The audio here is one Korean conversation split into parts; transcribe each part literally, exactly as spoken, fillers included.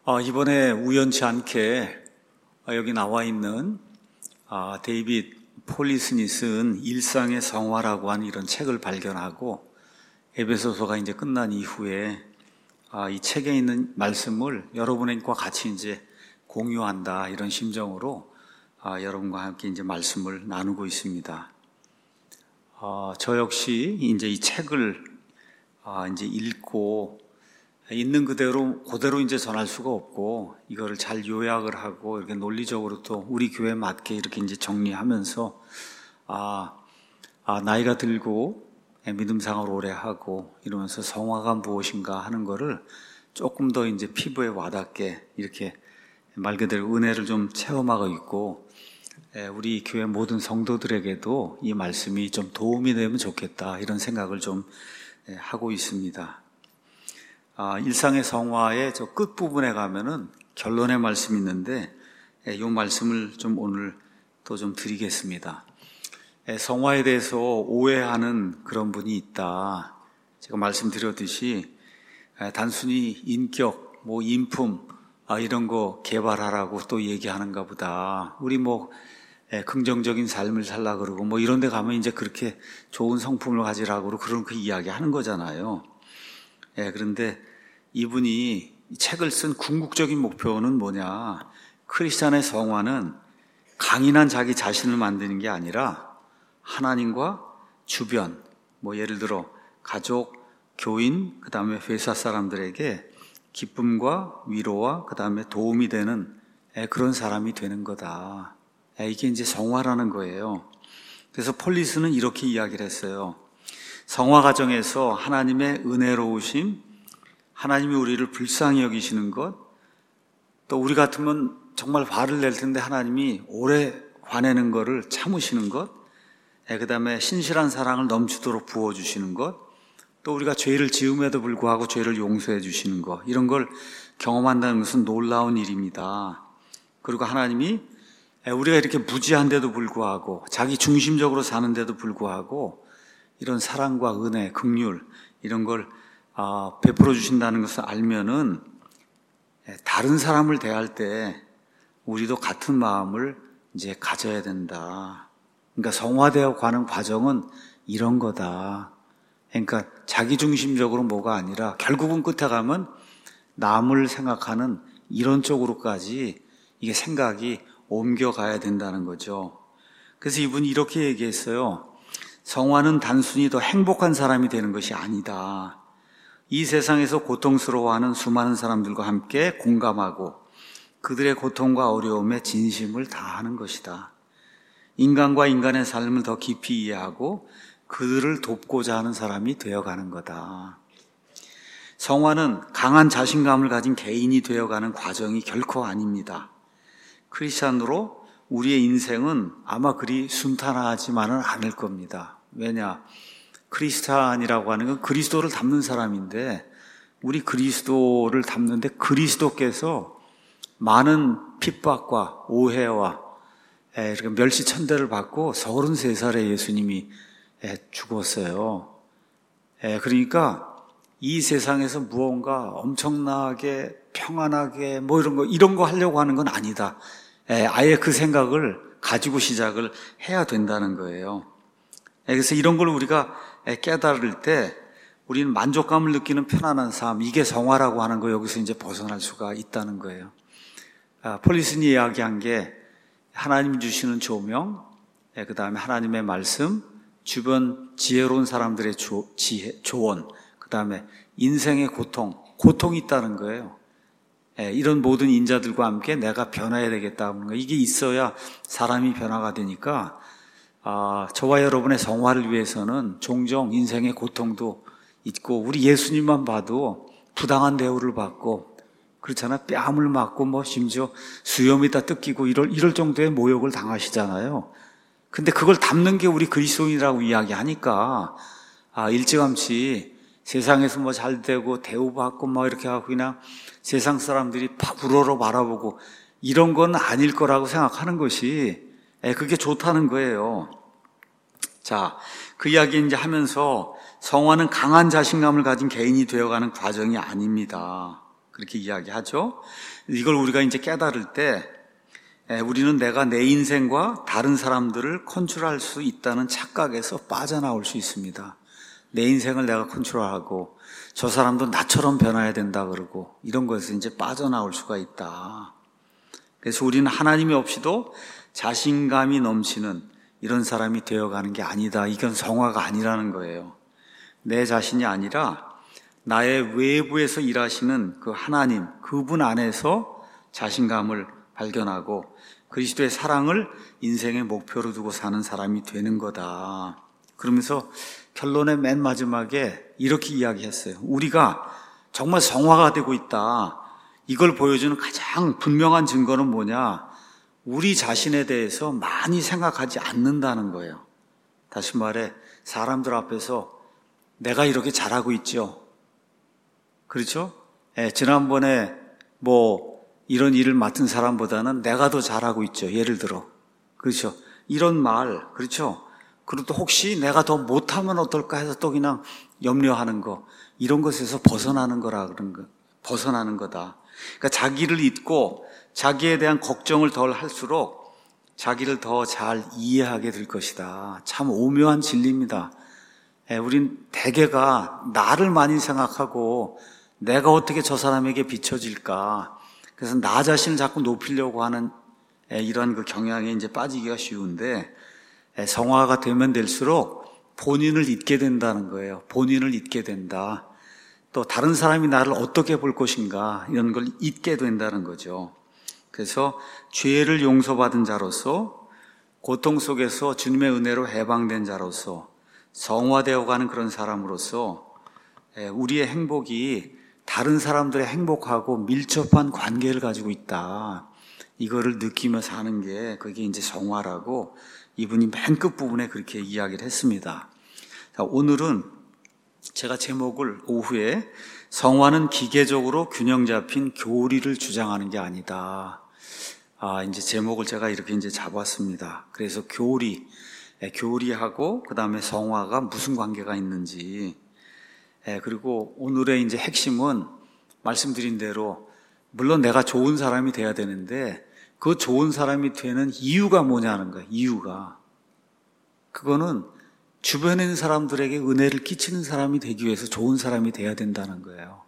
어, 이번에 우연치 않게 여기 나와 있는 아, 데이빗 폴리슨이 쓴 일상의 성화라고 하는 이런 책을 발견하고 에베소서가 이제 끝난 이후에 아, 이 책에 있는 말씀을 여러분과 같이 이제 공유한다 이런 심정으로 아, 여러분과 함께 이제 말씀을 나누고 있습니다. 어, 저 역시 이제 이 책을 아, 이제 읽고 있는 그대로 그대로 이제 전할 수가 없고 이거를 잘 요약을 하고 이렇게 논리적으로 또 우리 교회에 맞게 이렇게 이제 정리하면서 아, 아 나이가 들고 믿음 생활을 오래 하고 이러면서 성화가 무엇인가 하는 거를 조금 더 이제 피부에 와닿게 이렇게 말 그대로 은혜를 좀 체험하고 있고 우리 교회 모든 성도들에게도 이 말씀이 좀 도움이 되면 좋겠다 이런 생각을 좀 하고 있습니다. 아, 일상의 성화의 저 끝부분에 가면은 결론의 말씀이 있는데 이 말씀을 좀 오늘 또 좀 드리겠습니다. 성화에 대해서 오해하는 그런 분이 있다. 제가 말씀드렸듯이 단순히 인격, 뭐 인품 아, 이런 거 개발하라고 또 얘기하는가 보다. 우리 뭐 긍정적인 삶을 살라 그러고 뭐 이런 데 가면 이제 그렇게 좋은 성품을 가지라고 그러고 그런 그 이야기 하는 거잖아요. 예, 그런데 이분이 책을 쓴 궁극적인 목표는 뭐냐? 크리스찬의 성화는 강인한 자기 자신을 만드는 게 아니라 하나님과 주변, 뭐 예를 들어 가족, 교인, 그 다음에 회사 사람들에게 기쁨과 위로와 그 다음에 도움이 되는 그런 사람이 되는 거다. 이게 이제 성화라는 거예요. 그래서 폴리스는 이렇게 이야기를 했어요. 성화 과정에서 하나님의 은혜로우심, 하나님이 우리를 불쌍히 여기시는 것, 또 우리 같으면 정말 화를 낼 텐데 하나님이 오래 화내는 것을 참으시는 것, 그 다음에 신실한 사랑을 넘치도록 부어주시는 것, 또 우리가 죄를 지음에도 불구하고 죄를 용서해 주시는 것, 이런 걸 경험한다는 것은 놀라운 일입니다. 그리고 하나님이 우리가 이렇게 무지한데도 불구하고 자기 중심적으로 사는데도 불구하고 이런 사랑과 은혜, 긍휼 이런 걸 베풀어 주신다는 것을 알면은 다른 사람을 대할 때 우리도 같은 마음을 이제 가져야 된다. 그러니까 성화되어 가는 과정은 이런 거다. 그러니까 자기 중심적으로 뭐가 아니라 결국은 끝에 가면 남을 생각하는 이런 쪽으로까지 이게 생각이 옮겨가야 된다는 거죠. 그래서 이분이 이렇게 얘기했어요. 성화는 단순히 더 행복한 사람이 되는 것이 아니다. 이 세상에서 고통스러워하는 수많은 사람들과 함께 공감하고 그들의 고통과 어려움에 진심을 다하는 것이다. 인간과 인간의 삶을 더 깊이 이해하고 그들을 돕고자 하는 사람이 되어가는 거다. 성화는 강한 자신감을 가진 개인이 되어가는 과정이 결코 아닙니다. 크리스찬으로 우리의 인생은 아마 그리 순탄하지만은 않을 겁니다. 왜냐? 크리스찬이라고 하는 건 그리스도를 닮는 사람인데 우리 그리스도를 닮는데 그리스도께서 많은 핍박과 오해와 멸시천대를 받고 서른세 살에 예수님이 죽었어요. 그러니까 이 세상에서 무언가 엄청나게 평안하게 뭐 이런 거 이런 거 하려고 하는 건 아니다. 아예 그 생각을 가지고 시작을 해야 된다는 거예요. 그래서 이런 걸 우리가 깨달을 때 우리는 만족감을 느끼는 편안한 삶, 이게 성화라고 하는 거 여기서 이제 벗어날 수가 있다는 거예요. 폴리슨이 이야기한 게 하나님 주시는 조명, 그 다음에 하나님의 말씀, 주변 지혜로운 사람들의 조, 지혜, 조언, 그 다음에 인생의 고통, 고통이 있다는 거예요. 이런 모든 인자들과 함께 내가 변화해야 되겠다는 거, 이게 있어야 사람이 변화가 되니까 아, 저와 여러분의 성화를 위해서는 종종 인생의 고통도 있고 우리 예수님만 봐도 부당한 대우를 받고 그렇잖아. 뺨을 맞고 뭐 심지어 수염이 다 뜯기고 이럴, 이럴 정도의 모욕을 당하시잖아요. 근데 그걸 담는 게 우리 그리스도인이라고 이야기하니까 아, 일찌감치 세상에서 뭐 잘 되고 대우받고 뭐 이렇게 하고 그냥 세상 사람들이 팍 우러러 바라보고 이런 건 아닐 거라고 생각하는 것이 그게 좋다는 거예요. 자, 그 이야기 이제 하면서 성화는 강한 자신감을 가진 개인이 되어가는 과정이 아닙니다. 그렇게 이야기하죠. 이걸 우리가 이제 깨달을 때 우리는 내가 내 인생과 다른 사람들을 컨트롤할 수 있다는 착각에서 빠져나올 수 있습니다. 내 인생을 내가 컨트롤하고 저 사람도 나처럼 변화해야 된다 그러고 이런 것에서 이제 빠져나올 수가 있다. 그래서 우리는 하나님이 없이도 자신감이 넘치는 이런 사람이 되어가는 게 아니다. 이건 성화가 아니라는 거예요. 내 자신이 아니라 나의 외부에서 일하시는 그 하나님, 그분 안에서 자신감을 발견하고 그리스도의 사랑을 인생의 목표로 두고 사는 사람이 되는 거다. 그러면서 결론의 맨 마지막에 이렇게 이야기했어요. 우리가 정말 성화가 되고 있다. 이걸 보여주는 가장 분명한 증거는 뭐냐? 우리 자신에 대해서 많이 생각하지 않는다는 거예요. 다시 말해 사람들 앞에서 내가 이렇게 잘하고 있죠. 그렇죠? 예, 지난번에 뭐 이런 일을 맡은 사람보다는 내가 더 잘하고 있죠. 예를 들어. 그렇죠? 이런 말, 그렇죠? 그리고 또 혹시 내가 더 못하면 어떨까 해서 또 그냥 염려하는 거, 이런 것에서 벗어나는 거라 그런 거, 벗어나는 거다. 그러니까 자기를 잊고 자기에 대한 걱정을 덜 할수록 자기를 더 잘 이해하게 될 것이다. 참 오묘한 진리입니다. 예, 우린 대개가 나를 많이 생각하고 내가 어떻게 저 사람에게 비춰질까. 그래서 나 자신을 자꾸 높이려고 하는 예, 이런 그 경향에 이제 빠지기가 쉬운데 예, 성화가 되면 될수록 본인을 잊게 된다는 거예요. 본인을 잊게 된다. 또 다른 사람이 나를 어떻게 볼 것인가 이런 걸 잊게 된다는 거죠. 그래서 죄를 용서받은 자로서 고통 속에서 주님의 은혜로 해방된 자로서 성화되어가는 그런 사람으로서 우리의 행복이 다른 사람들의 행복하고 밀접한 관계를 가지고 있다. 이거를 느끼며 사는 게 그게 이제 성화라고 이분이 맨 끝부분에 그렇게 이야기를 했습니다. 자, 오늘은 제가 제목을 오후에 성화는 기계적으로 균형 잡힌 교리를 주장하는 게 아니다. 아, 이제 제목을 제가 이렇게 이제 잡았습니다. 그래서 교리, 예, 교리하고 그 다음에 성화가 무슨 관계가 있는지, 예, 그리고 오늘의 이제 핵심은 말씀드린 대로 물론 내가 좋은 사람이 돼야 되는데 그 좋은 사람이 되는 이유가 뭐냐는 거예요. 이유가 그거는 주변에 있는 사람들에게 은혜를 끼치는 사람이 되기 위해서 좋은 사람이 돼야 된다는 거예요.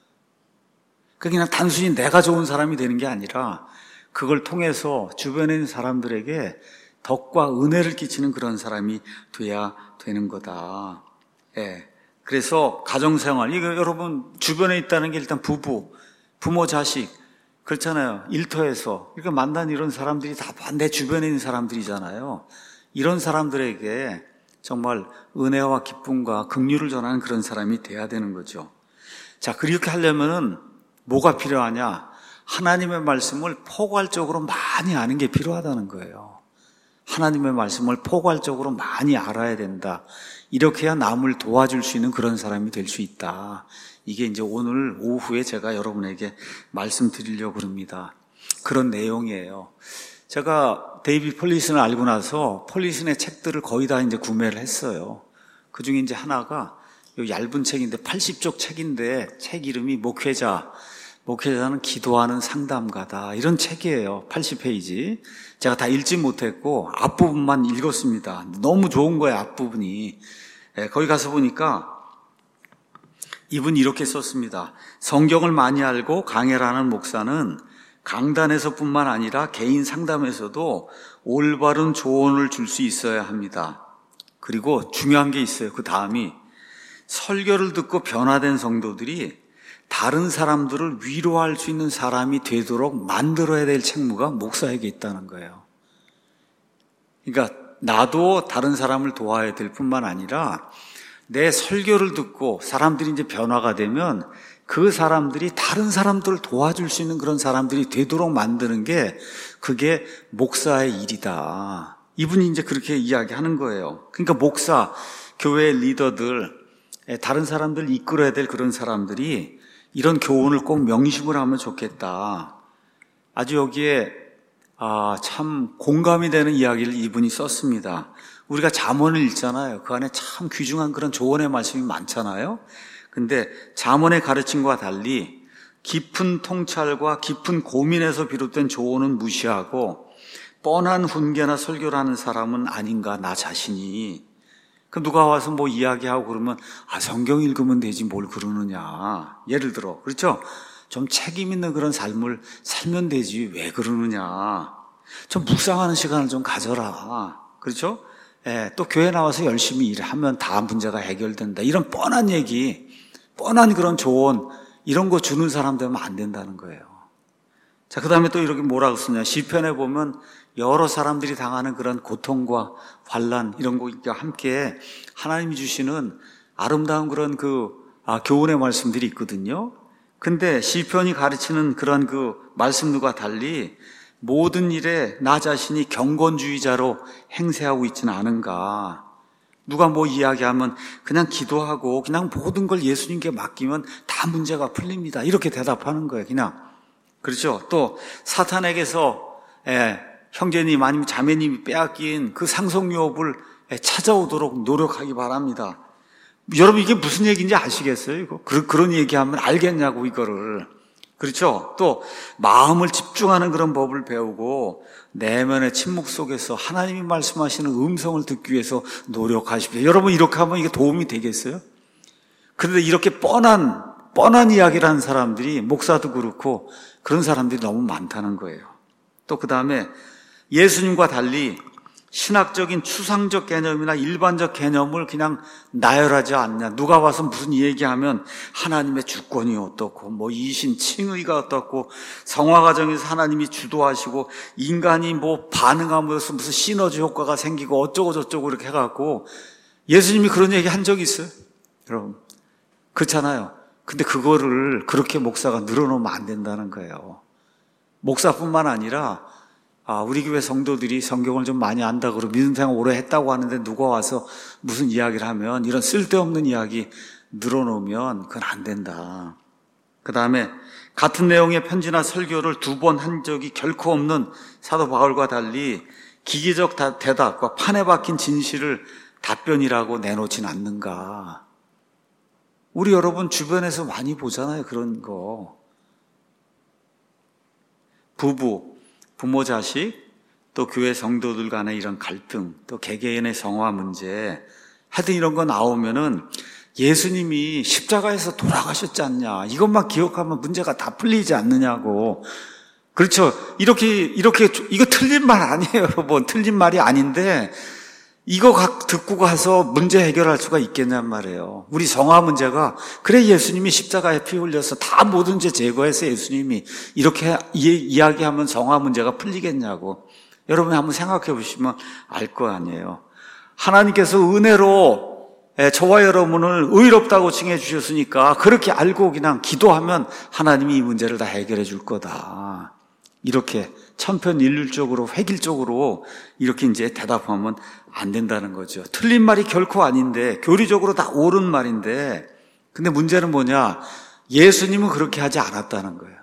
그냥 단순히 내가 좋은 사람이 되는 게 아니라 그걸 통해서 주변에 있는 사람들에게 덕과 은혜를 끼치는 그런 사람이 돼야 되는 거다. 예. 그래서 가정생활, 이거 여러분 주변에 있다는 게 일단 부부, 부모, 자식, 그렇잖아요. 일터에서 이렇게 만난 이런 사람들이 다 내 주변에 있는 사람들이잖아요. 이런 사람들에게 정말 은혜와 기쁨과 긍휼을 전하는 그런 사람이 돼야 되는 거죠. 자, 그렇게 하려면은 뭐가 필요하냐? 하나님의 말씀을 포괄적으로 많이 아는 게 필요하다는 거예요. 하나님의 말씀을 포괄적으로 많이 알아야 된다. 이렇게 해야 남을 도와줄 수 있는 그런 사람이 될 수 있다. 이게 이제 오늘 오후에 제가 여러분에게 말씀드리려고 합니다. 그런 내용이에요. 제가 데이비드 폴리슨을 알고 나서 폴리슨의 책들을 거의 다 이제 구매를 했어요. 그 중에 이제 하나가 요 얇은 책인데 팔십 쪽 책인데 책 이름이 목회자, 목회자는 기도하는 상담가다. 이런 책이에요. 팔십 페이지. 제가 다 읽지 못했고 앞부분만 읽었습니다. 너무 좋은 거예요. 앞부분이. 네, 거기 가서 보니까 이분이 이렇게 썼습니다. 성경을 많이 알고 강해를 하는 목사는 강단에서뿐만 아니라 개인 상담에서도 올바른 조언을 줄 수 있어야 합니다. 그리고 중요한 게 있어요. 그 다음이 설교를 듣고 변화된 성도들이 다른 사람들을 위로할 수 있는 사람이 되도록 만들어야 될 책무가 목사에게 있다는 거예요. 그러니까 나도 다른 사람을 도와야 될 뿐만 아니라 내 설교를 듣고 사람들이 이제 변화가 되면 그 사람들이 다른 사람들을 도와줄 수 있는 그런 사람들이 되도록 만드는 게 그게 목사의 일이다. 이분이 이제 그렇게 이야기하는 거예요. 그러니까 목사, 교회 리더들, 다른 사람들을 이끌어야 될 그런 사람들이 이런 교훈을 꼭 명심을 하면 좋겠다. 아주 여기에 아, 참 공감이 되는 이야기를 이분이 썼습니다. 우리가 잠언을 읽잖아요. 그 안에 참 귀중한 그런 조언의 말씀이 많잖아요. 근데 잠언의 가르침과 달리 깊은 통찰과 깊은 고민에서 비롯된 조언은 무시하고 뻔한 훈계나 설교를 하는 사람은 아닌가, 나 자신이. 그 누가 와서 뭐 이야기하고 그러면 아 성경 읽으면 되지 뭘 그러느냐. 예를 들어 그렇죠? 좀 책임 있는 그런 삶을 살면 되지 왜 그러느냐. 좀 묵상하는 시간을 좀 가져라. 그렇죠? 예, 또 교회 나와서 열심히 일하면 다 문제가 해결된다. 이런 뻔한 얘기, 뻔한 그런 조언 이런 거 주는 사람 되면 안 된다는 거예요. 자, 그 다음에 또 이렇게 뭐라고 쓰냐. 시편에 보면 여러 사람들이 당하는 그런 고통과 환난 이런 것과 함께 하나님이 주시는 아름다운 그런 그 아, 교훈의 말씀들이 있거든요. 근데 시편이 가르치는 그런 그 말씀들과 달리 모든 일에 나 자신이 경건주의자로 행세하고 있지는 않은가. 누가 뭐 이야기하면 그냥 기도하고 그냥 모든 걸 예수님께 맡기면 다 문제가 풀립니다. 이렇게 대답하는 거예요. 그냥. 그렇죠. 또 사탄에게서 예, 형제님 아니면 자매님이 빼앗긴 그 상속유업을 찾아오도록 노력하기 바랍니다. 여러분 이게 무슨 얘기인지 아시겠어요? 이거? 그, 그런 얘기하면 알겠냐고 이거를. 그렇죠? 또 마음을 집중하는 그런 법을 배우고 내면의 침묵 속에서 하나님이 말씀하시는 음성을 듣기 위해서 노력하십시오. 여러분 이렇게 하면 이게 도움이 되겠어요? 그런데 이렇게 뻔한 뻔한 이야기를 하는 사람들이 목사도 그렇고 그런 사람들이 너무 많다는 거예요. 또 그 다음에 예수님과 달리 신학적인 추상적 개념이나 일반적 개념을 그냥 나열하지 않냐. 누가 와서 무슨 얘기하면 하나님의 주권이 어떻고 뭐 이신 칭의가 어떻고 성화 과정에서 하나님이 주도하시고 인간이 뭐 반응하면서 무슨 시너지 효과가 생기고 어쩌고 저쩌고 이렇게 해갖고 예수님이 그런 얘기 한 적이 있어요? 여러분 그렇잖아요. 근데 그거를 그렇게 목사가 늘어놓으면 안 된다는 거예요. 목사뿐만 아니라 아, 우리 교회 성도들이 성경을 좀 많이 안다 그러고 믿음 생활 오래 했다고 하는데 누가 와서 무슨 이야기를 하면 이런 쓸데없는 이야기 늘어놓으면 그건 안 된다. 그 다음에 같은 내용의 편지나 설교를 두 번 한 적이 결코 없는 사도 바울과 달리 기계적 대답과 판에 박힌 진실을 답변이라고 내놓진 않는가. 우리 여러분 주변에서 많이 보잖아요. 그런 거. 부부 부모 자식, 또 교회 성도들 간의 이런 갈등, 또 개개인의 성화 문제, 하여튼 이런 거 나오면은 예수님이 십자가에서 돌아가셨지 않냐. 이것만 기억하면 문제가 다 풀리지 않느냐고. 그렇죠. 이렇게, 이렇게, 이거 틀린 말 아니에요, 여러분. 틀린 말이 아닌데, 이거 듣고 가서 문제 해결할 수가 있겠냔 말이에요. 우리 성화 문제가 그래 예수님이 십자가에 피 흘려서 다 모든 죄 제거해서 예수님이 이렇게 이야기하면 성화 문제가 풀리겠냐고. 여러분이 한번 생각해 보시면 알 거 아니에요. 하나님께서 은혜로 저와 여러분을 의롭다고 칭해 주셨으니까 그렇게 알고 그냥 기도하면 하나님이 이 문제를 다 해결해 줄 거다. 이렇게 천편일률적으로 획일적으로 이렇게 이제 대답하면 안 된다는 거죠. 틀린 말이 결코 아닌데 교리적으로 다 옳은 말인데 근데 문제는 뭐냐? 예수님은 그렇게 하지 않았다는 거예요.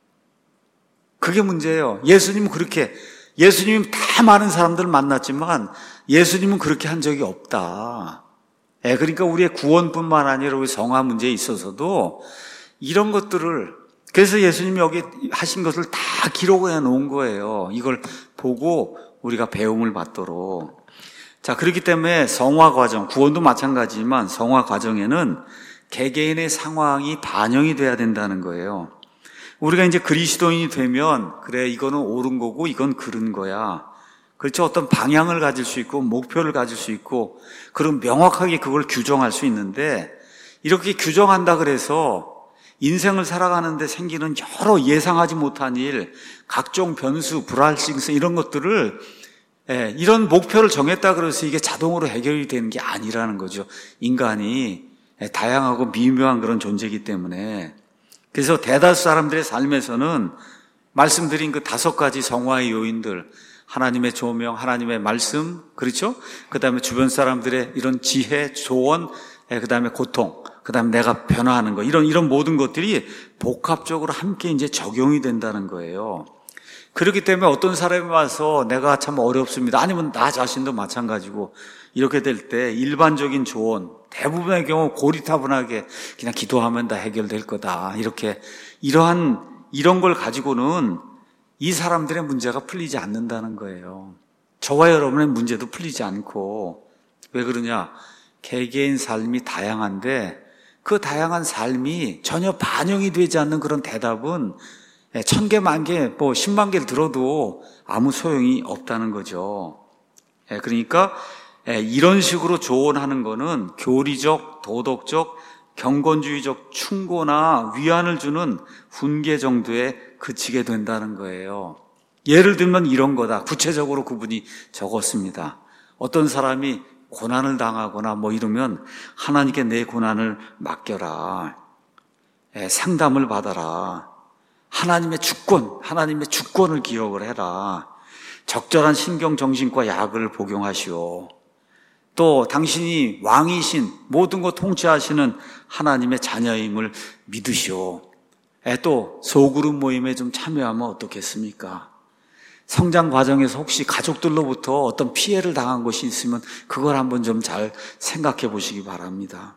그게 문제예요. 예수님은 그렇게 예수님은 다 많은 사람들을 만났지만 예수님은 그렇게 한 적이 없다. 예, 그러니까 우리의 구원뿐만 아니라 우리 성화 문제에 있어서도 이런 것들을 그래서 예수님이 여기 하신 것을 다 기록해 놓은 거예요. 이걸 보고 우리가 배움을 받도록. 자, 그렇기 때문에 성화 과정, 구원도 마찬가지지만 성화 과정에는 개개인의 상황이 반영이 돼야 된다는 거예요. 우리가 이제 그리스도인이 되면 그래 이거는 옳은 거고 이건 그른 거야. 그렇죠. 어떤 방향을 가질 수 있고 목표를 가질 수 있고 그럼 명확하게 그걸 규정할 수 있는데 이렇게 규정한다 그래서 인생을 살아가는데 생기는 여러 예상하지 못한 일, 각종 변수, 불확실성 이런 것들을 예, 이런 목표를 정했다 그래서 이게 자동으로 해결이 되는 게 아니라는 거죠. 인간이 예, 다양하고 미묘한 그런 존재이기 때문에 그래서 대다수 사람들의 삶에서는 말씀드린 그 다섯 가지 성화의 요인들 하나님의 조명, 하나님의 말씀, 그렇죠? 그 다음에 주변 사람들의 이런 지혜, 조언, 예, 그 다음에 고통 그 다음에 내가 변화하는 거, 이런, 이런 모든 것들이 복합적으로 함께 이제 적용이 된다는 거예요. 그렇기 때문에 어떤 사람이 와서 내가 참 어렵습니다. 아니면 나 자신도 마찬가지고, 이렇게 될 때 일반적인 조언, 대부분의 경우 고리타분하게 그냥 기도하면 다 해결될 거다. 이렇게 이러한 이런 걸 가지고는 이 사람들의 문제가 풀리지 않는다는 거예요. 저와 여러분의 문제도 풀리지 않고. 왜 그러냐? 개개인 삶이 다양한데 그 다양한 삶이 전혀 반영이 되지 않는 그런 대답은 천 개, 만 개, 뭐 십만 개를 들어도 아무 소용이 없다는 거죠. 그러니까 이런 식으로 조언하는 거는 교리적, 도덕적, 경건주의적 충고나 위안을 주는 훈계 정도에 그치게 된다는 거예요. 예를 들면 이런 거다. 구체적으로 그분이 적었습니다. 어떤 사람이 고난을 당하거나 뭐 이러면 하나님께 내 고난을 맡겨라. 상담을 받아라. 하나님의 주권, 하나님의 주권을 기억을 해라. 적절한 신경정신과 약을 복용하시오. 또 당신이 왕이신 모든 것 통치하시는 하나님의 자녀임을 믿으시오. 또 소그룹 모임에 좀 참여하면 어떻겠습니까? 성장 과정에서 혹시 가족들로부터 어떤 피해를 당한 것이 있으면 그걸 한번 좀 잘 생각해 보시기 바랍니다.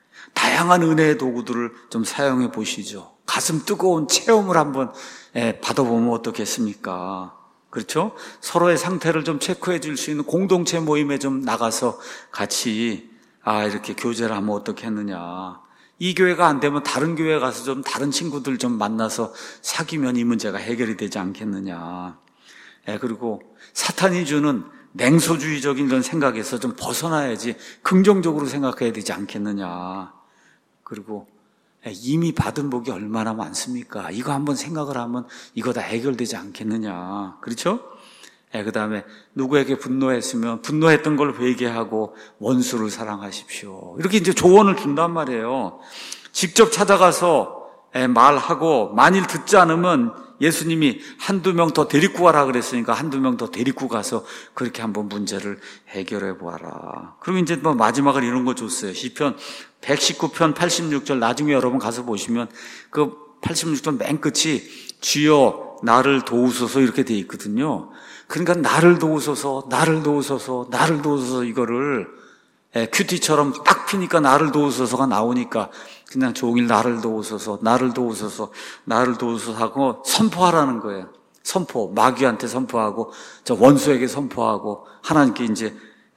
다양한 은혜의 도구들을 좀 사용해 보시죠. 가슴 뜨거운 체험을 한번 받아보면 어떻겠습니까? 그렇죠? 서로의 상태를 좀 체크해 줄 수 있는 공동체 모임에 좀 나가서 같이 아 이렇게 교제를 하면 어떻겠느냐. 이 교회가 안 되면 다른 교회 가서 좀 다른 친구들 좀 만나서 사귀면 이 문제가 해결이 되지 않겠느냐. 예, 그리고 사탄이 주는 냉소주의적인 이런 생각에서 좀 벗어나야지 긍정적으로 생각해야 되지 않겠느냐. 그리고 이미 받은 복이 얼마나 많습니까? 이거 한번 생각을 하면 이거 다 해결되지 않겠느냐. 그렇죠? 예, 그 다음에 누구에게 분노했으면 분노했던 걸 회개하고 원수를 사랑하십시오. 이렇게 이제 조언을 준단 말이에요. 직접 찾아가서 예, 말하고 만일 듣지 않으면 예수님이 한두 명 더 데리고 가라 그랬으니까 한두 명 더 데리고 가서 그렇게 한번 문제를 해결해 보아라. 그리고 이제 뭐 마지막으로 이런 거 줬어요. 시편 백십구 편 팔십육 절 나중에 여러분 가서 보시면 그 팔십육 절 맨 끝이 주여 나를 도우소서 이렇게 돼 있거든요. 그러니까 나를 도우소서, 나를 도우소서, 나를 도우소서 이거를 예, 큐티처럼 딱 피니까 나를 도우소서가 나오니까 그냥 종일 나를 도우소서, 나를 도우소서, 나를 도우소서 하고 선포하라는 거예요. 선포, 마귀한테 선포하고 저 원수에게 선포하고 하나님께 이제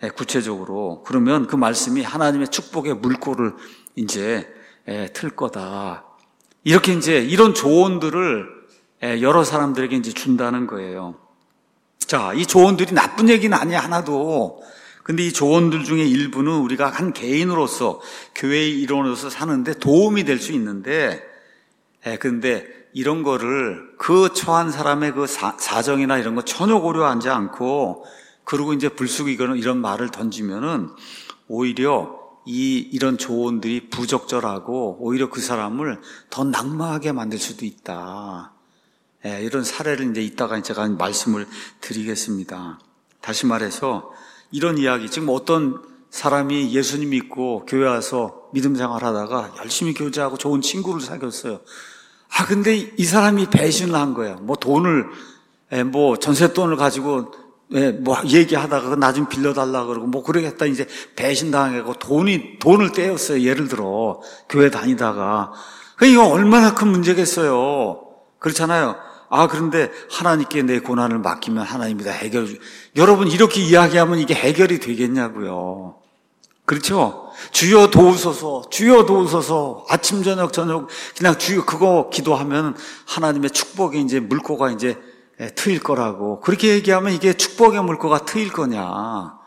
구체적으로 그러면 그 말씀이 하나님의 축복의 물꼬를 이제 틀 거다. 이렇게 이제 이런 조언들을 여러 사람들에게 이제 준다는 거예요. 자, 이 조언들이 나쁜 얘기는 아니야 하나도. 근데 이 조언들 중에 일부는 우리가 한 개인으로서 교회의 일원으로서 사는데 도움이 될 수 있는데, 예, 근데 이런 거를 그 처한 사람의 그 사, 사정이나 이런 거 전혀 고려하지 않고, 그리고 이제 불쑥이거나 이런 말을 던지면은 오히려 이, 이런 조언들이 부적절하고 오히려 그 사람을 더 낙마하게 만들 수도 있다. 예, 이런 사례를 이제 이따가 제가 말씀을 드리겠습니다. 다시 말해서 이런 이야기, 지금 어떤 사람이 예수님 믿고 교회 와서 믿음 생활하다가 열심히 교제하고 좋은 친구를 사귀었어요. 아, 근데 이 사람이 배신을 한 거예요. 뭐 돈을, 뭐 전세돈을 가지고, 뭐 얘기하다가 나 좀 빌려달라 그러고 뭐 그러겠다 이제 배신당하고 돈이, 돈을 떼었어요. 예를 들어. 교회 다니다가. 이거 얼마나 큰 문제겠어요. 그렇잖아요. 아, 그런데 하나님께 내 고난을 맡기면 하나님이 다 해결해 주. 여러분, 이렇게 이야기하면 이게 해결이 되겠냐고요. 그렇죠? 주여 도우소서, 주여 도우소서, 아침, 저녁, 저녁, 그냥 주여 그거 기도하면 하나님의 축복의 이제 물꼬가 이제 트일 거라고. 그렇게 얘기하면 이게 축복의 물꼬가 트일 거냐.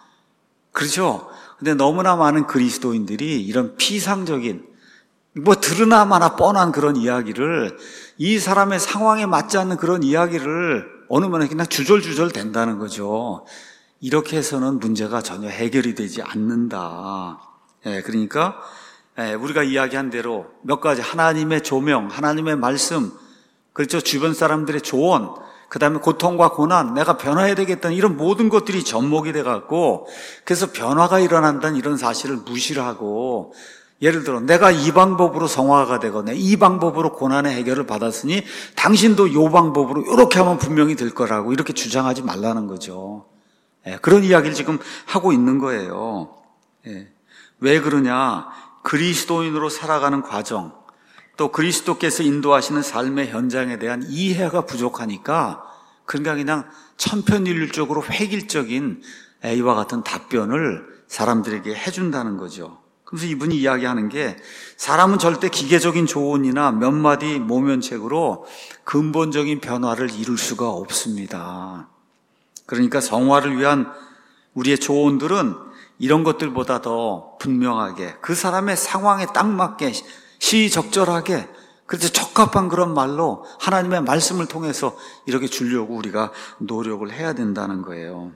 그렇죠? 근데 너무나 많은 그리스도인들이 이런 피상적인, 뭐 드러나마나 뻔한 그런 이야기를 이 사람의 상황에 맞지 않는 그런 이야기를 어느 면에 그냥 주절주절 된다는 거죠. 이렇게 해서는 문제가 전혀 해결이 되지 않는다. 예, 그러니까 예, 우리가 이야기한 대로 몇 가지 하나님의 조명, 하나님의 말씀, 그렇죠? 주변 사람들의 조언, 그 다음에 고통과 고난, 내가 변화해야 되겠다는 이런 모든 것들이 접목이 돼갖고 그래서 변화가 일어난다는 이런 사실을 무시를 하고 예를 들어 내가 이 방법으로 성화가 되거나 이 방법으로 고난의 해결을 받았으니 당신도 이 방법으로 이렇게 하면 분명히 될 거라고 이렇게 주장하지 말라는 거죠. 예, 그런 이야기를 지금 하고 있는 거예요. 예, 왜 그러냐? 그리스도인으로 살아가는 과정, 또 그리스도께서 인도하시는 삶의 현장에 대한 이해가 부족하니까 그러니까 그냥 천편일률적으로 획일적인 이와 같은 답변을 사람들에게 해준다는 거죠. 그래서 이분이 이야기하는 게 사람은 절대 기계적인 조언이나 몇 마디 모면책으로 근본적인 변화를 이룰 수가 없습니다. 그러니까 성화를 위한 우리의 조언들은 이런 것들보다 더 분명하게 그 사람의 상황에 딱 맞게 시적절하게 그래서 적합한 그런 말로 하나님의 말씀을 통해서 이렇게 주려고 우리가 노력을 해야 된다는 거예요.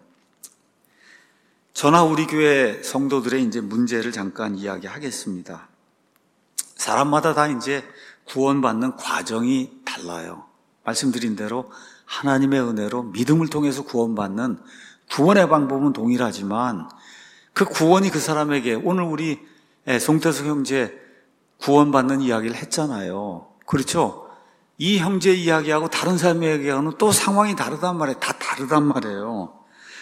저나 우리 교회 성도들의 이제 문제를 잠깐 이야기하겠습니다. 사람마다 다 이제 구원받는 과정이 달라요. 말씀드린 대로 하나님의 은혜로 믿음을 통해서 구원받는 구원의 방법은 동일하지만 그 구원이 그 사람에게 오늘 우리 송태석 형제 구원받는 이야기를 했잖아요. 그렇죠? 이 형제 이야기하고 다른 사람의 이야기하고는 또 상황이 다르단 말이에요. 다 다르단 말이에요.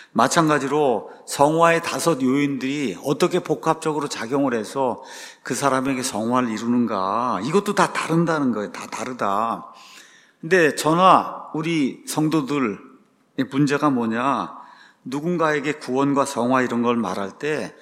마찬가지로 성화의 다섯 요인들이 어떻게 복합적으로 작용을 해서 그 사람에게 성화를 이루는가 이것도 다 다른다는 거예요. 다 다르다. 근데 저나 우리 성도들의 문제가 뭐냐, 누군가에게 구원과 성화 이런 걸 말할 때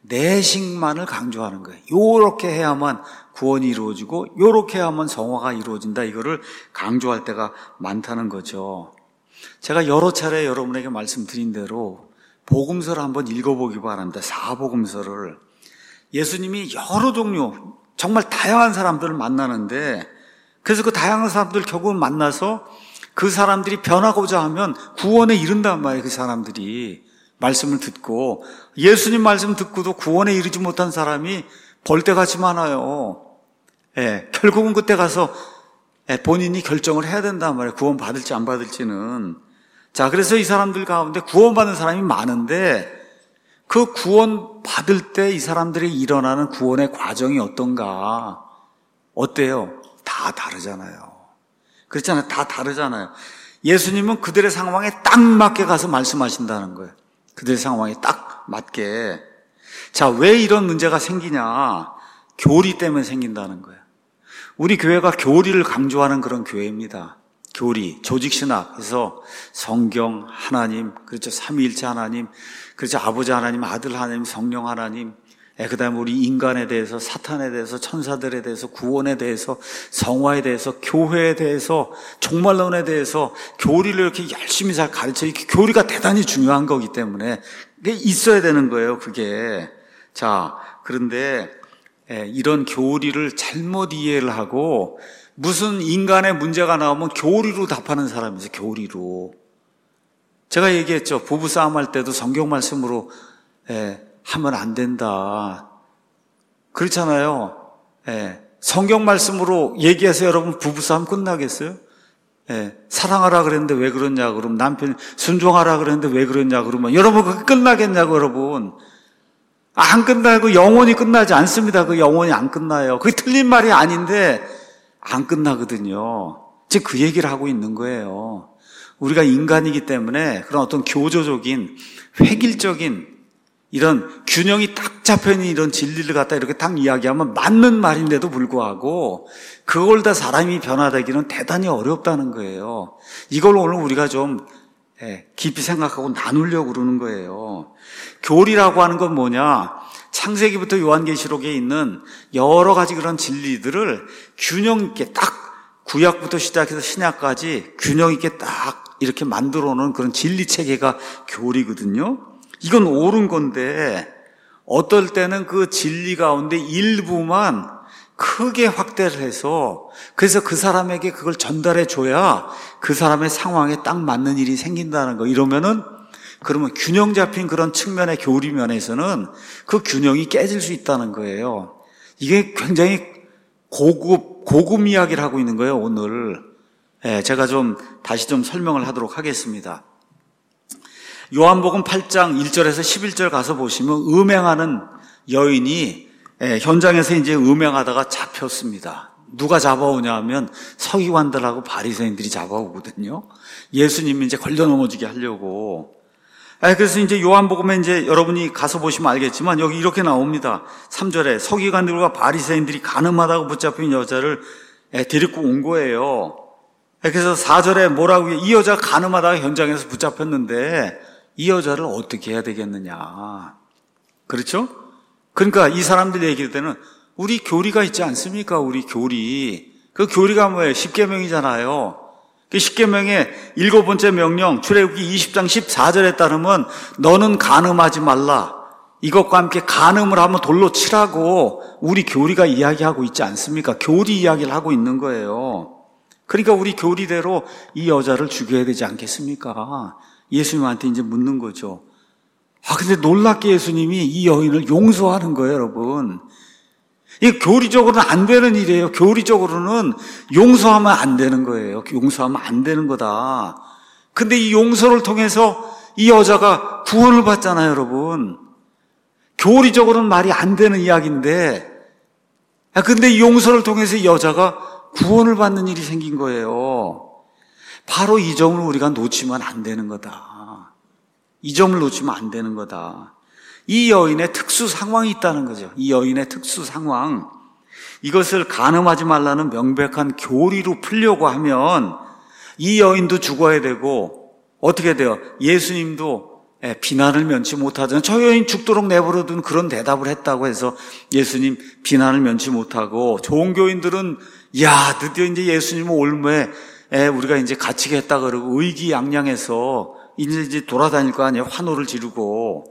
내식만을 강조하는 거예요. 요렇게 해야만 구원이 이루어지고 요렇게 해야만 성화가 이루어진다, 이거를 강조할 때가 많다는 거죠. 제가 여러 차례 여러분에게 말씀드린 대로 복음서를 한번 읽어보기 바랍니다. 사복음서를. 예수님이 여러 종류 정말 다양한 사람들을 만나는데 그래서 그 다양한 사람들 결국은 만나서 그 사람들이 변하고자 하면 구원에 이른단 말이에요. 그 사람들이 말씀을 듣고 예수님 말씀 듣고도 구원에 이르지 못한 사람이 벌떼같이 많아요. 예, 결국은 그때 가서 본인이 결정을 해야 된단 말이에요. 구원 받을지 안 받을지는. 자, 그래서 이 사람들 가운데 구원받는 사람이 많은데 그 구원 받을 때 이 사람들이 일어나는 구원의 과정이 어떤가? 어때요? 다 다르잖아요. 그렇잖아요. 다 다르잖아요. 예수님은 그들의 상황에 딱 맞게 가서 말씀하신다는 거예요. 그들의 상황에 딱 맞게. 자, 왜 이런 문제가 생기냐? 교리 때문에 생긴다는 거예요. 우리 교회가 교리를 강조하는 그런 교회입니다. 교리, 조직신학, 그래서 성경, 하나님, 그렇죠. 삼위일체 하나님, 그렇죠. 아버지 하나님, 아들 하나님, 성령 하나님, 그 다음에 우리 인간에 대해서, 사탄에 대해서, 천사들에 대해서, 구원에 대해서, 성화에 대해서, 교회에 대해서, 종말론에 대해서 교리를 이렇게 열심히 잘 가르쳐. 이렇게 교리가 대단히 중요한 거기 때문에 그게 있어야 되는 거예요, 그게. 자, 그런데 이런 교리를 잘못 이해를 하고 무슨 인간의 문제가 나오면 교리로 답하는 사람이 있어요. 교리로. 제가 얘기했죠. 부부싸움 할 때도 성경 말씀으로 예, 하면 안 된다. 그렇잖아요. 예, 성경 말씀으로 얘기해서 여러분 부부싸움 끝나겠어요? 예, 사랑하라 그랬는데 왜 그러냐 그러면, 남편 순종하라 그랬는데 왜 그러냐 그러면 여러분 그게 끝나겠냐고. 여러분 안 끝나고 영원히 끝나지 않습니다. 그 영원히 안 끝나요. 그게 틀린 말이 아닌데 안 끝나거든요. 즉 그 얘기를 하고 있는 거예요. 우리가 인간이기 때문에 그런 어떤 교조적인 획일적인 이런 균형이 딱 잡혀있는 이런 진리를 갖다 이렇게 딱 이야기하면 맞는 말인데도 불구하고 그걸 다 사람이 변화되기는 대단히 어렵다는 거예요. 이걸 오늘 우리가 좀 깊이 생각하고 나누려고 그러는 거예요. 교리라고 하는 건 뭐냐? 창세기부터 요한계시록에 있는 여러 가지 그런 진리들을 균형 있게 딱 구약부터 시작해서 신약까지 균형 있게 딱 이렇게 만들어 놓은 그런 진리 체계가 교리거든요. 이건 옳은 건데 어떨 때는 그 진리 가운데 일부만 크게 확대를 해서 그래서 그 사람에게 그걸 전달해 줘야 그 사람의 상황에 딱 맞는 일이 생긴다는 거. 이러면은 그러면 균형 잡힌 그런 측면의 교리 면에서는 그 균형이 깨질 수 있다는 거예요. 이게 굉장히 고급, 고급 이야기를 하고 있는 거예요, 오늘. 예, 제가 좀 다시 좀 설명을 하도록 하겠습니다. 요한복음 팔 장 일 절에서 십일 절 가서 보시면 음행하는 여인이 예, 현장에서 이제 음행하다가 잡혔습니다. 누가 잡아오냐 하면 서기관들하고 바리새인들이 잡아오거든요. 예수님이 이제 걸려 넘어지게 하려고. 그래서 이제 요한복음에 이제 여러분이 가서 보시면 알겠지만 여기 이렇게 나옵니다. 삼 절에 서기관들과 바리새인들이 가늠하다고 붙잡힌 여자를 데리고 온 거예요. 그래서 사 절에 뭐라고 해요? 이 여자가 가늠하다가 현장에서 붙잡혔는데 이 여자를 어떻게 해야 되겠느냐. 그렇죠? 그러니까 이 사람들 얘기할 때는 우리 교리가 있지 않습니까? 우리 교리. 그 교리가 뭐예요? 십계명이잖아요. 그 십계명의 일곱 번째 명령, 출애굽기 이십 장 십사 절에 따르면 너는 간음하지 말라. 이것과 함께 간음을 하면 돌로 치라고 우리 교리가 이야기하고 있지 않습니까? 교리 이야기를 하고 있는 거예요. 그러니까 우리 교리대로 이 여자를 죽여야 되지 않겠습니까? 예수님한테 이제 묻는 거죠. 아, 근데 놀랍게 예수님이 이 여인을 용서하는 거예요, 여러분. 이 교리적으로는 안 되는 일이에요. 교리적으로는 용서하면 안 되는 거예요. 용서하면 안 되는 거다. 근데 이 용서를 통해서 이 여자가 구원을 받잖아요, 여러분. 교리적으로는 말이 안 되는 이야기인데, 근데 이 용서를 통해서 이 여자가 구원을 받는 일이 생긴 거예요. 바로 이 점을 우리가 놓치면 안 되는 거다. 이 점을 놓치면 안 되는 거다. 이 여인의 특수 상황이 있다는 거죠. 이 여인의 특수 상황. 이것을 간음하지 말라는 명백한 교리로 풀려고 하면 이 여인도 죽어야 되고 어떻게 돼요? 예수님도 비난을 면치 못하잖아요. 저 여인 죽도록 내버려둔 그런 대답을 했다고 해서 예수님 비난을 면치 못하고 좋은 교인들은 야 드디어 이제 예수님 올무에 우리가 이제 갇히게 했다 그러고 의기양양해서 이제 이제 돌아다닐 거 아니에요. 환호를 지르고.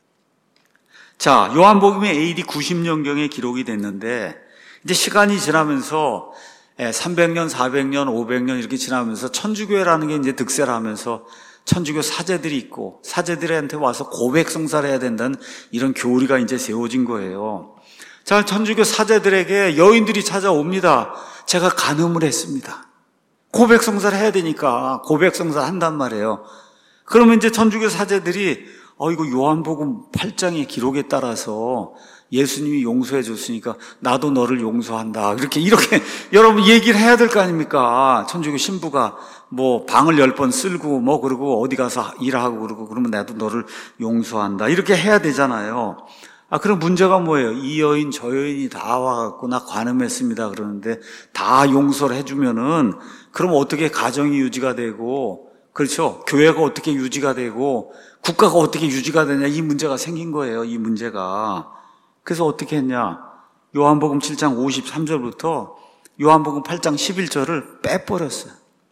자, 요한복음이 에이디 구십 년경에 기록이 됐는데 이제 시간이 지나면서 삼백 년, 사백 년, 오백 년 이렇게 지나면서 천주교회라는 게 이제 득세를 하면서 천주교 사제들이 있고 사제들한테 와서 고백 성사를 해야 된다는 이런 교리가 이제 세워진 거예요. 자, 천주교 사제들에게 여인들이 찾아옵니다. 제가 간음을 했습니다. 고백 성사를 해야 되니까 고백 성사를 한단 말이에요. 그러면 이제 천주교 사제들이 어, 이거 요한복음 팔 장의 기록에 따라서 예수님이 용서해 줬으니까 나도 너를 용서한다. 이렇게, 이렇게 여러분 얘기를 해야 될 거 아닙니까? 천주교 신부가 뭐 방을 열 번 쓸고 뭐 그러고 어디 가서 일하고 그러고 그러면 나도 너를 용서한다. 이렇게 해야 되잖아요. 아, 그럼 문제가 뭐예요? 이 여인, 저 여인이 다 와갖고 나 간음했습니다. 그러는데 다 용서를 해주면은 그럼 어떻게 가정이 유지가 되고 그렇죠? 교회가 어떻게 유지가 되고 국가가 어떻게 유지가 되냐 이 문제가 생긴 거예요. 이 문제가. 그래서 어떻게 했냐? 요한복음 칠 장 오십삼 절부터 요한복음 팔 장 십일 절을 빼버렸어요.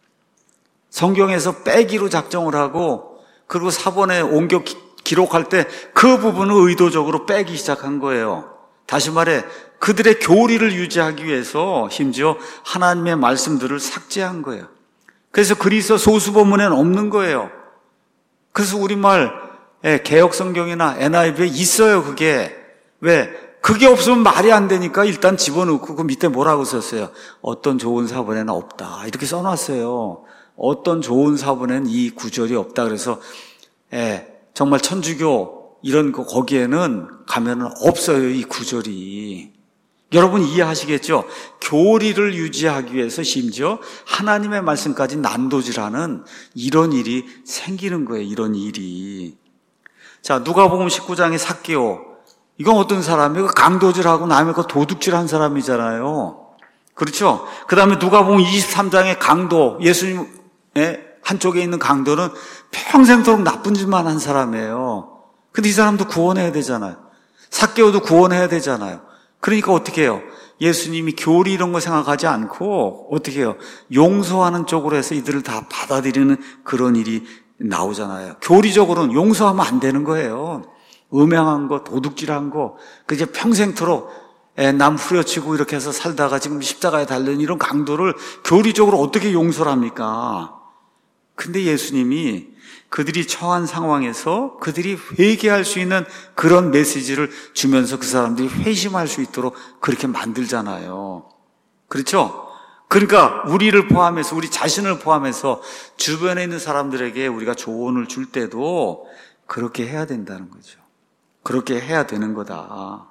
성경에서 빼기로 작정을 하고 그리고 사본에 옮겨 기, 기록할 때 그 부분을 의도적으로 빼기 시작한 거예요. 다시 말해 그들의 교리를 유지하기 위해서 심지어 하나님의 말씀들을 삭제한 거예요. 그래서 그리스도 소수본문에는 없는 거예요. 그래서 우리말 개역성경이나 엔아이브이에 있어요. 그게. 왜? 그게 없으면 말이 안 되니까 일단 집어넣고 그 밑에 뭐라고 썼어요? 어떤 좋은 사본에는 없다. 이렇게 써놨어요. 어떤 좋은 사본에는 이 구절이 없다. 그래서 예, 정말 천주교 이런 거 거기에는 가면은 없어요. 이 구절이. 여러분 이해하시겠죠? 교리를 유지하기 위해서 심지어 하나님의 말씀까지 난도질하는 이런 일이 생기는 거예요. 이런 일이. 자, 누가복음 십구 장의 삭개오. 이건 어떤 사람이에요? 강도질하고 남의 거 도둑질한 사람이잖아요. 그렇죠? 그 다음에 누가복음 이십삼 장의 강도, 예수님의 한쪽에 있는 강도는 평생도록 나쁜 짓만 한 사람이에요. 근데 이 사람도 구원해야 되잖아요. 삭개오도 구원해야 되잖아요. 그러니까 어떻게 해요? 예수님이 교리 이런 거 생각하지 않고 어떻게 해요? 용서하는 쪽으로 해서 이들을 다 받아들이는 그런 일이 나오잖아요. 교리적으로는 용서하면 안 되는 거예요. 음행한 거, 도둑질한 거, 그 이제 평생토록 남 후려치고 이렇게 해서 살다가 지금 십자가에 달린 이런 강도를 교리적으로 어떻게 용서를 합니까? 근데 예수님이 그들이 처한 상황에서 그들이 회개할 수 있는 그런 메시지를 주면서 그 사람들이 회심할 수 있도록 그렇게 만들잖아요. 그렇죠? 그러니까 우리를 포함해서 우리 자신을 포함해서 주변에 있는 사람들에게 우리가 조언을 줄 때도 그렇게 해야 된다는 거죠. 그렇게 해야 되는 거다.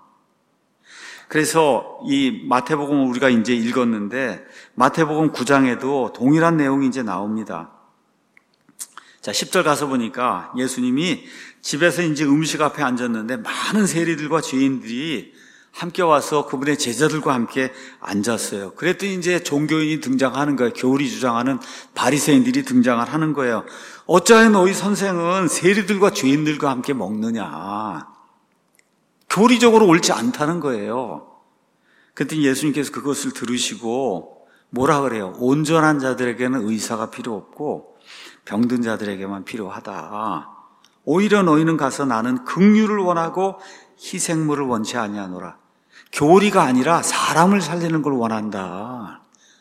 그래서 이 마태복음을 우리가 이제 읽었는데 마태복음 구 장에도 동일한 내용이 이제 나옵니다. 자, 십 절 가서 보니까 예수님이 집에서 이제 음식 앞에 앉았는데 많은 세리들과 죄인들이 함께 와서 그분의 제자들과 함께 앉았어요. 그랬더니 이제 종교인이 등장하는 거예요. 교리 주장하는 바리새인들이 등장을 하는 거예요. 어찌하여 너희 선생은 세리들과 죄인들과 함께 먹느냐. 교리적으로 옳지 않다는 거예요. 그랬더니 예수님께서 그것을 들으시고 뭐라 그래요? 온전한 자들에게는 의사가 필요 없고 병든 자들에게만 필요하다. 오히려 너희는 가서 나는 긍휼을 원하고 희생물을 원치 아니하노라. 교리가 아니라 사람을 살리는 걸 원한다.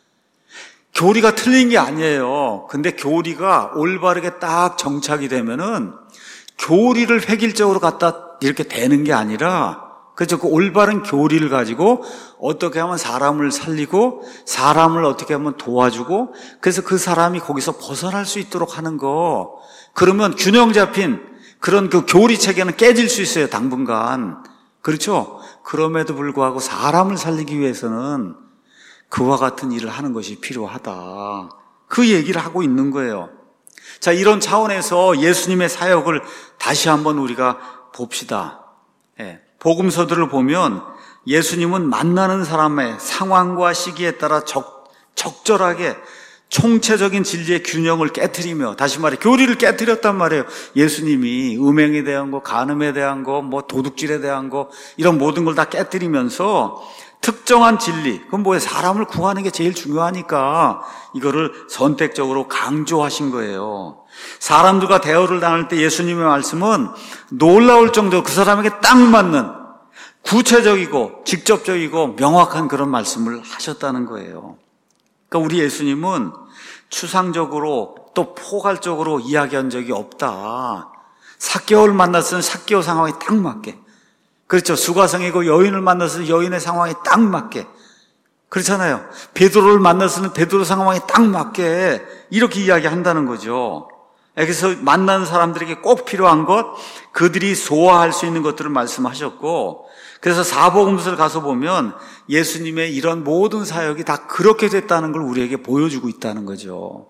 교리가 틀린 게 아니에요. 근데 교리가 올바르게 딱 정착이 되면은 교리를 획일적으로 갖다 이렇게 되는 게 아니라, 그렇죠? 그 올바른 교리를 가지고 어떻게 하면 사람을 살리고 사람을 어떻게 하면 도와주고, 그래서 그 사람이 거기서 벗어날 수 있도록 하는 거. 그러면 균형 잡힌 그런 그 교리 체계는 깨질 수 있어요, 당분간. 그렇죠? 그럼에도 불구하고 사람을 살리기 위해서는 그와 같은 일을 하는 것이 필요하다. 그 얘기를 하고 있는 거예요. 자, 이런 차원에서 예수님의 사역을 다시 한번 우리가 봅시다. 예, 복음서들을 보면 예수님은 만나는 사람의 상황과 시기에 따라 적, 적절하게 총체적인 진리의 균형을 깨트리며, 다시 말해 교리를 깨트렸단 말이에요. 예수님이 음행에 대한 거, 간음에 대한 거, 뭐 도둑질에 대한 거, 이런 모든 걸 다 깨트리면서 특정한 진리, 그건 뭐예요? 사람을 구하는 게 제일 중요하니까 이거를 선택적으로 강조하신 거예요. 사람들과 대화를 나눌 때 예수님의 말씀은 놀라울 정도로 그 사람에게 딱 맞는 구체적이고 직접적이고 명확한 그런 말씀을 하셨다는 거예요. 그러니까 우리 예수님은 추상적으로 또 포괄적으로 이야기한 적이 없다. 삭개오를 만났으면 삭개오 상황에 딱 맞게. 그렇죠. 수가성이고 여인을 만났으면 여인의 상황에 딱 맞게. 그렇잖아요. 베드로를 만났으면 베드로 상황에 딱 맞게 이렇게 이야기한다는 거죠. 그래서 만나는 사람들에게 꼭 필요한 것, 그들이 소화할 수 있는 것들을 말씀하셨고, 그래서 사복음서를 가서 보면 예수님의 이런 모든 사역이 다 그렇게 됐다는 걸 우리에게 보여주고 있다는 거죠.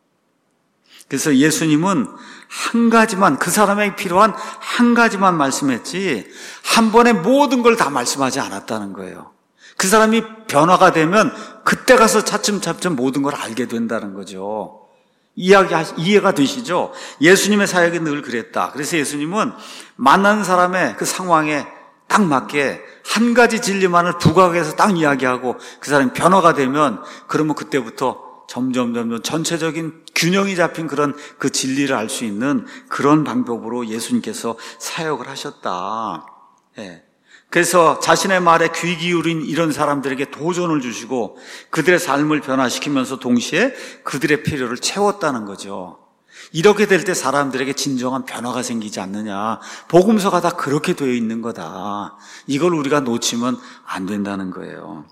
그래서 예수님은 한 가지만, 그 사람에게 필요한 한 가지만 말씀했지 한 번에 모든 걸 다 말씀하지 않았다는 거예요. 그 사람이 변화가 되면 그때 가서 차츰차츰 모든 걸 알게 된다는 거죠. 이야기, 이해가 되시죠? 예수님의 사역이 늘 그랬다. 그래서 예수님은 만나는 사람의 그 상황에 딱 맞게 한 가지 진리만을 부각해서 딱 이야기하고 그 사람이 변화가 되면, 그러면 그때부터 점점 점점 전체적인 균형이 잡힌 그런 그 진리를 알 수 있는 그런 방법으로 예수님께서 사역을 하셨다. 예. 그래서 자신의 말에 귀 기울인 이런 사람들에게 도전을 주시고 그들의 삶을 변화시키면서 동시에 그들의 필요를 채웠다는 거죠. 이렇게 될 때 사람들에게 진정한 변화가 생기지 않느냐. 복음서가 다 그렇게 되어 있는 거다. 이걸 우리가 놓치면 안 된다는 거예요.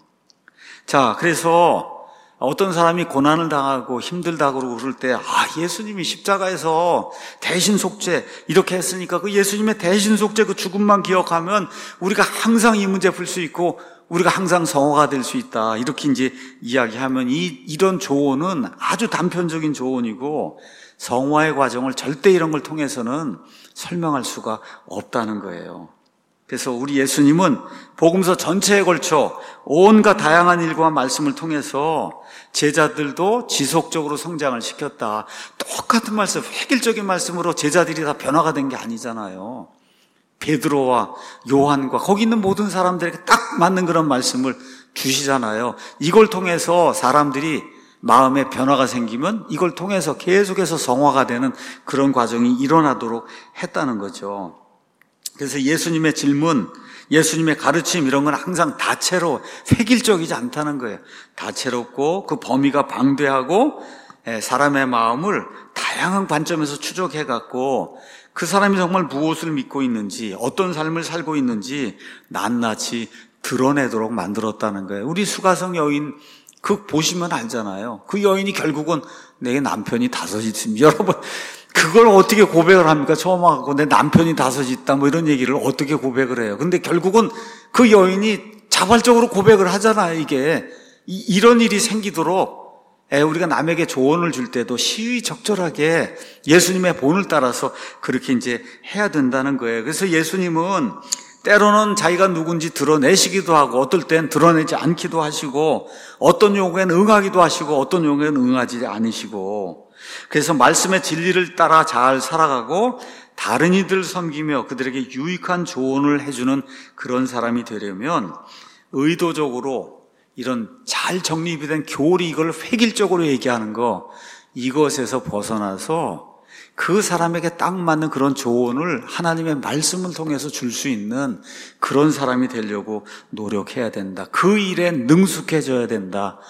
자, 그래서 어떤 사람이 고난을 당하고 힘들다고 그럴 때, 아, 예수님이 십자가에서 대신 속죄 이렇게 했으니까 그 예수님의 대신 속죄 그 죽음만 기억하면 우리가 항상 이 문제 풀 수 있고 우리가 항상 성화가 될 수 있다. 이렇게 이제 이야기하면 이, 이런 조언은 아주 단편적인 조언이고 성화의 과정을 절대 이런 걸 통해서는 설명할 수가 없다는 거예요. 그래서 우리 예수님은 복음서 전체에 걸쳐 온갖 다양한 일과 말씀을 통해서 제자들도 지속적으로 성장을 시켰다. 똑같은 말씀, 획일적인 말씀으로 제자들이 다 변화가 된 게 아니잖아요. 베드로와 요한과 거기 있는 모든 사람들에게 딱 맞는 그런 말씀을 주시잖아요. 이걸 통해서 사람들이 마음에 변화가 생기면 이걸 통해서 계속해서 성화가 되는 그런 과정이 일어나도록 했다는 거죠. 그래서 예수님의 질문, 예수님의 가르침 이런 건 항상 다채로워, 획일적이지 않다는 거예요. 다채롭고 그 범위가 방대하고 사람의 마음을 다양한 관점에서 추적해갖고 그 사람이 정말 무엇을 믿고 있는지, 어떤 삶을 살고 있는지 낱낱이 드러내도록 만들었다는 거예요. 우리 수가성 여인 그 보시면 알잖아요. 그 여인이 결국은 내게 남편이 다섯 있습니다. 여러분, 그걸 어떻게 고백을 합니까? 처음 하고 내 남편이 다섯 있다 뭐 이런 얘기를 어떻게 고백을 해요? 근데 결국은 그 여인이 자발적으로 고백을 하잖아요. 이게 이, 이런 일이 생기도록 우리가 남에게 조언을 줄 때도 시의적절하게 예수님의 본을 따라서 그렇게 이제 해야 된다는 거예요. 그래서 예수님은 때로는 자기가 누군지 드러내시기도 하고 어떨 땐 드러내지 않기도 하시고 어떤 요구에는 응하기도 하시고 어떤 요구에는 응하지 않으시고 그래서 말씀의 진리를 따라 잘 살아가고 다른 이들 섬기며 그들에게 유익한 조언을 해주는 그런 사람이 되려면 의도적으로 이런 잘 정립이 된 교리 이걸 획일적으로 얘기하는 거 이것에서 벗어나서 그 사람에게 딱 맞는 그런 조언을 하나님의 말씀을 통해서 줄 수 있는 그런 사람이 되려고 노력해야 된다. 그 일에 능숙해져야 된다.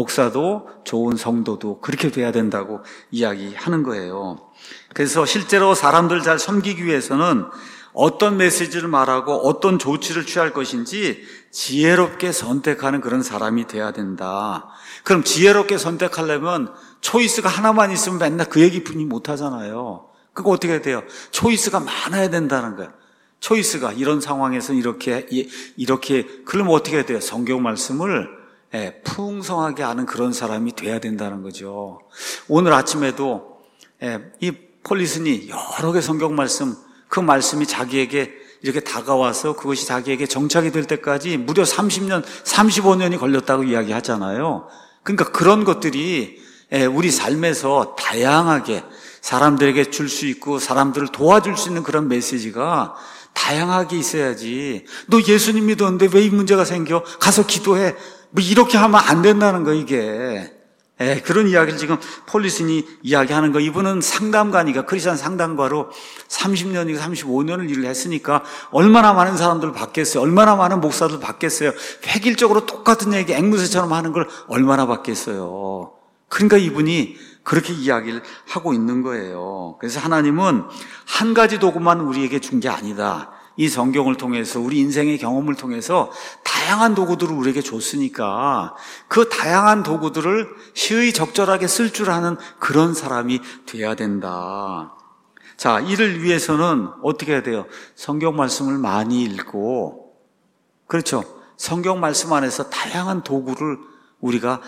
목사도 좋은 성도도 그렇게 돼야 된다고 이야기하는 거예요. 그래서 실제로 사람들 잘 섬기기 위해서는 어떤 메시지를 말하고 어떤 조치를 취할 것인지 지혜롭게 선택하는 그런 사람이 돼야 된다. 그럼 지혜롭게 선택하려면 초이스가 하나만 있으면 맨날 그 얘기뿐이 못하잖아요. 그거 어떻게 해야 돼요? 초이스가 많아야 된다는 거예요. 초이스가 이런 상황에서는 이렇게 이렇게 그러면 어떻게 해야 돼요? 성경 말씀을 예, 풍성하게 아는 그런 사람이 돼야 된다는 거죠. 오늘 아침에도 예, 이 폴리슨이 여러 개 성경 말씀 그 말씀이 자기에게 이렇게 다가와서 그것이 자기에게 정착이 될 때까지 무려 삼십 년, 삼십오 년이 걸렸다고 이야기하잖아요. 그러니까 그런 것들이 우리 삶에서 다양하게 사람들에게 줄 수 있고 사람들을 도와줄 수 있는 그런 메시지가 다양하게 있어야지. 너 예수님 믿었는데 왜 이 문제가 생겨? 가서 기도해. 뭐 이렇게 하면 안 된다는 거 이게. 예, 그런 이야기를 지금 폴리슨이 이야기하는 거. 이분은 상담가니까 크리스천 상담가로 삼십 년이고 삼십오 년을 일을 했으니까 얼마나 많은 사람들 받겠어요. 얼마나 많은 목사들 받겠어요. 획일적으로 똑같은 얘기 앵무새처럼 하는 걸 얼마나 받겠어요. 그러니까 이분이 그렇게 이야기를 하고 있는 거예요. 그래서 하나님은 한 가지 도구만 우리에게 준 게 아니다. 이 성경을 통해서 우리 인생의 경험을 통해서 다양한 도구들을 우리에게 줬으니까 그 다양한 도구들을 시의적절하게 쓸 줄 아는 그런 사람이 돼야 된다. 자, 이를 위해서는 어떻게 해야 돼요? 성경 말씀을 많이 읽고, 그렇죠? 성경 말씀 안에서 다양한 도구를 우리가